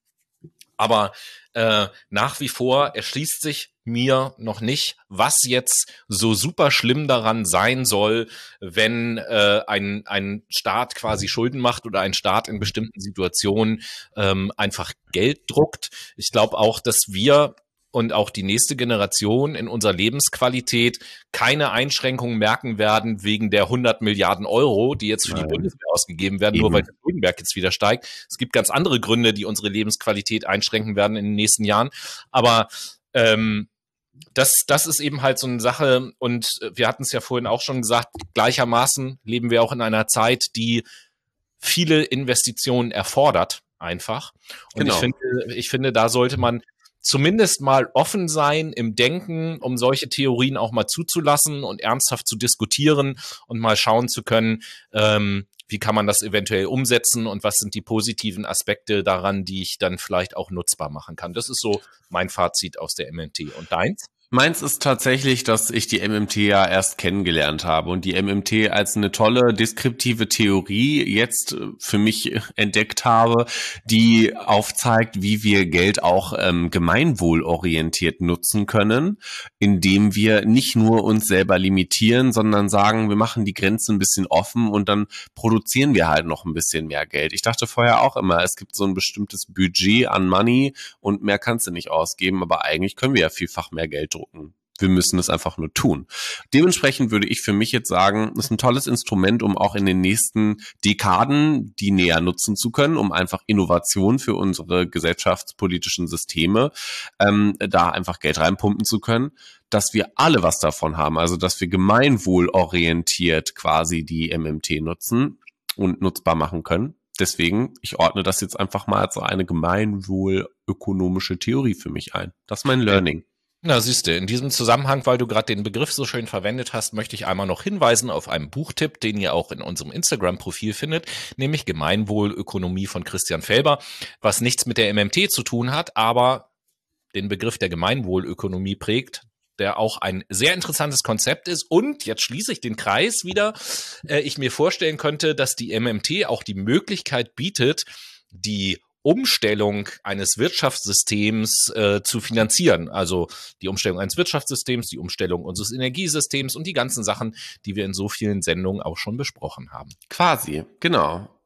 aber äh, nach wie vor erschließt sich mir noch nicht, was jetzt so super schlimm daran sein soll, wenn äh, ein, ein Staat quasi Schulden macht oder ein Staat in bestimmten Situationen ähm, einfach Geld druckt. Ich glaube auch, dass wir und auch die nächste Generation in unserer Lebensqualität keine Einschränkungen merken werden wegen der hundert Milliarden Euro, die jetzt für Nein. die Bundeswehr ausgegeben werden, Eben. nur weil der Schuldenberg jetzt wieder steigt. Es gibt ganz andere Gründe, die unsere Lebensqualität einschränken werden in den nächsten Jahren. Aber ähm, das, das ist eben halt so eine Sache, und wir hatten es ja vorhin auch schon gesagt, gleichermaßen leben wir auch in einer Zeit, die viele Investitionen erfordert, einfach. Und genau. ich finde, ich finde, da sollte man zumindest mal offen sein im Denken, um solche Theorien auch mal zuzulassen und ernsthaft zu diskutieren und mal schauen zu können, ähm, wie kann man das eventuell umsetzen und was sind die positiven Aspekte daran, die ich dann vielleicht auch nutzbar machen kann. Das ist so mein Fazit aus der M M T. Und deins? Meins ist tatsächlich, dass ich die M M T ja erst kennengelernt habe und die M M T als eine tolle deskriptive Theorie jetzt für mich entdeckt habe, die aufzeigt, wie wir Geld auch ähm, gemeinwohlorientiert nutzen können, indem wir nicht nur uns selber limitieren, sondern sagen, wir machen die Grenzen ein bisschen offen und dann produzieren wir halt noch ein bisschen mehr Geld. Ich dachte vorher auch immer, es gibt so ein bestimmtes Budget an Money und mehr kannst du nicht ausgeben, aber eigentlich können wir ja vielfach mehr Geld drucken. Wir müssen es einfach nur tun. Dementsprechend würde ich für mich jetzt sagen, es ist ein tolles Instrument, um auch in den nächsten Dekaden die näher nutzen zu können, um einfach Innovation für unsere gesellschaftspolitischen Systeme ähm, da einfach Geld reinpumpen zu können, dass wir alle was davon haben, also dass wir gemeinwohlorientiert quasi die M M T nutzen und nutzbar machen können. Deswegen, ich ordne das jetzt einfach mal als eine gemeinwohlökonomische Theorie für mich ein. Das ist mein Learning. Na, siehst du, in diesem Zusammenhang, weil du gerade den Begriff so schön verwendet hast, möchte ich einmal noch hinweisen auf einen Buchtipp, den ihr auch in unserem Instagram-Profil findet, nämlich Gemeinwohlökonomie von Christian Felber, was nichts mit der M M T zu tun hat, aber den Begriff der Gemeinwohlökonomie prägt, der auch ein sehr interessantes Konzept ist. Und jetzt schließe ich den Kreis wieder. Äh, ich mir vorstellen könnte, dass die M M T auch die Möglichkeit bietet, die Umstellung eines Wirtschaftssystems äh, zu finanzieren. Also die Umstellung eines Wirtschaftssystems, die Umstellung unseres Energiesystems und die ganzen Sachen, die wir in so vielen Sendungen auch schon besprochen haben. Quasi, genau.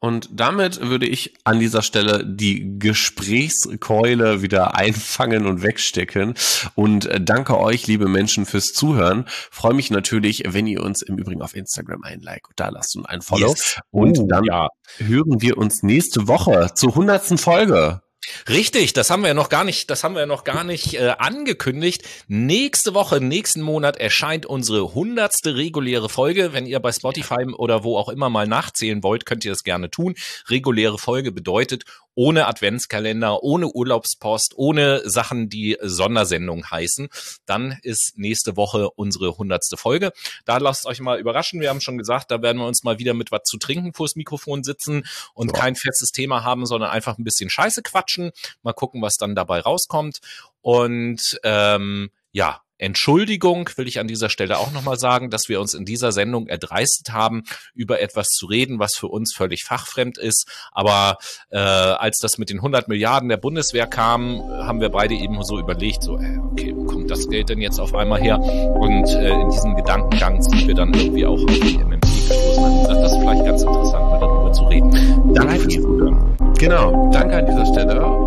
Und damit würde ich an dieser Stelle die Gesprächskeule wieder einfangen und wegstecken. Und danke euch, liebe Menschen, fürs Zuhören. Freue mich natürlich, wenn ihr uns im Übrigen auf Instagram ein Like da lasst und ein Follow. Yes. Und uh, dann ja. hören wir uns nächste Woche zur hundertsten Folge. Richtig, das haben wir ja noch gar nicht, das haben wir ja noch gar nicht äh, angekündigt. Nächste Woche, nächsten Monat erscheint unsere hundertste reguläre Folge. Wenn ihr bei Spotify oder wo auch immer mal nachzählen wollt, könnt ihr das gerne tun. Reguläre Folge bedeutet ohne Adventskalender, ohne Urlaubspost, ohne Sachen, die Sondersendung heißen. Dann ist nächste Woche unsere hundertste Folge. Da lasst euch mal überraschen. Wir haben schon gesagt, da werden wir uns mal wieder mit was zu trinken vors Mikrofon sitzen und ja. kein festes Thema haben, sondern einfach ein bisschen Scheiße quatschen. Mal gucken, was dann dabei rauskommt. Und ähm, ja, Entschuldigung will ich an dieser Stelle auch nochmal sagen, dass wir uns in dieser Sendung erdreistet haben, über etwas zu reden, was für uns völlig fachfremd ist. Aber äh, als das mit den hundert Milliarden der Bundeswehr kam, haben wir beide eben so überlegt, so, äh, okay, wo kommt das Geld denn jetzt auf einmal her? Und äh, in diesem Gedankengang sind wir dann irgendwie auch auf die M M T gestoßen und haben gesagt, das ist vielleicht ganz interessant, mal darüber zu reden. Danke fürs Zuhören. Genau, danke an dieser Stelle.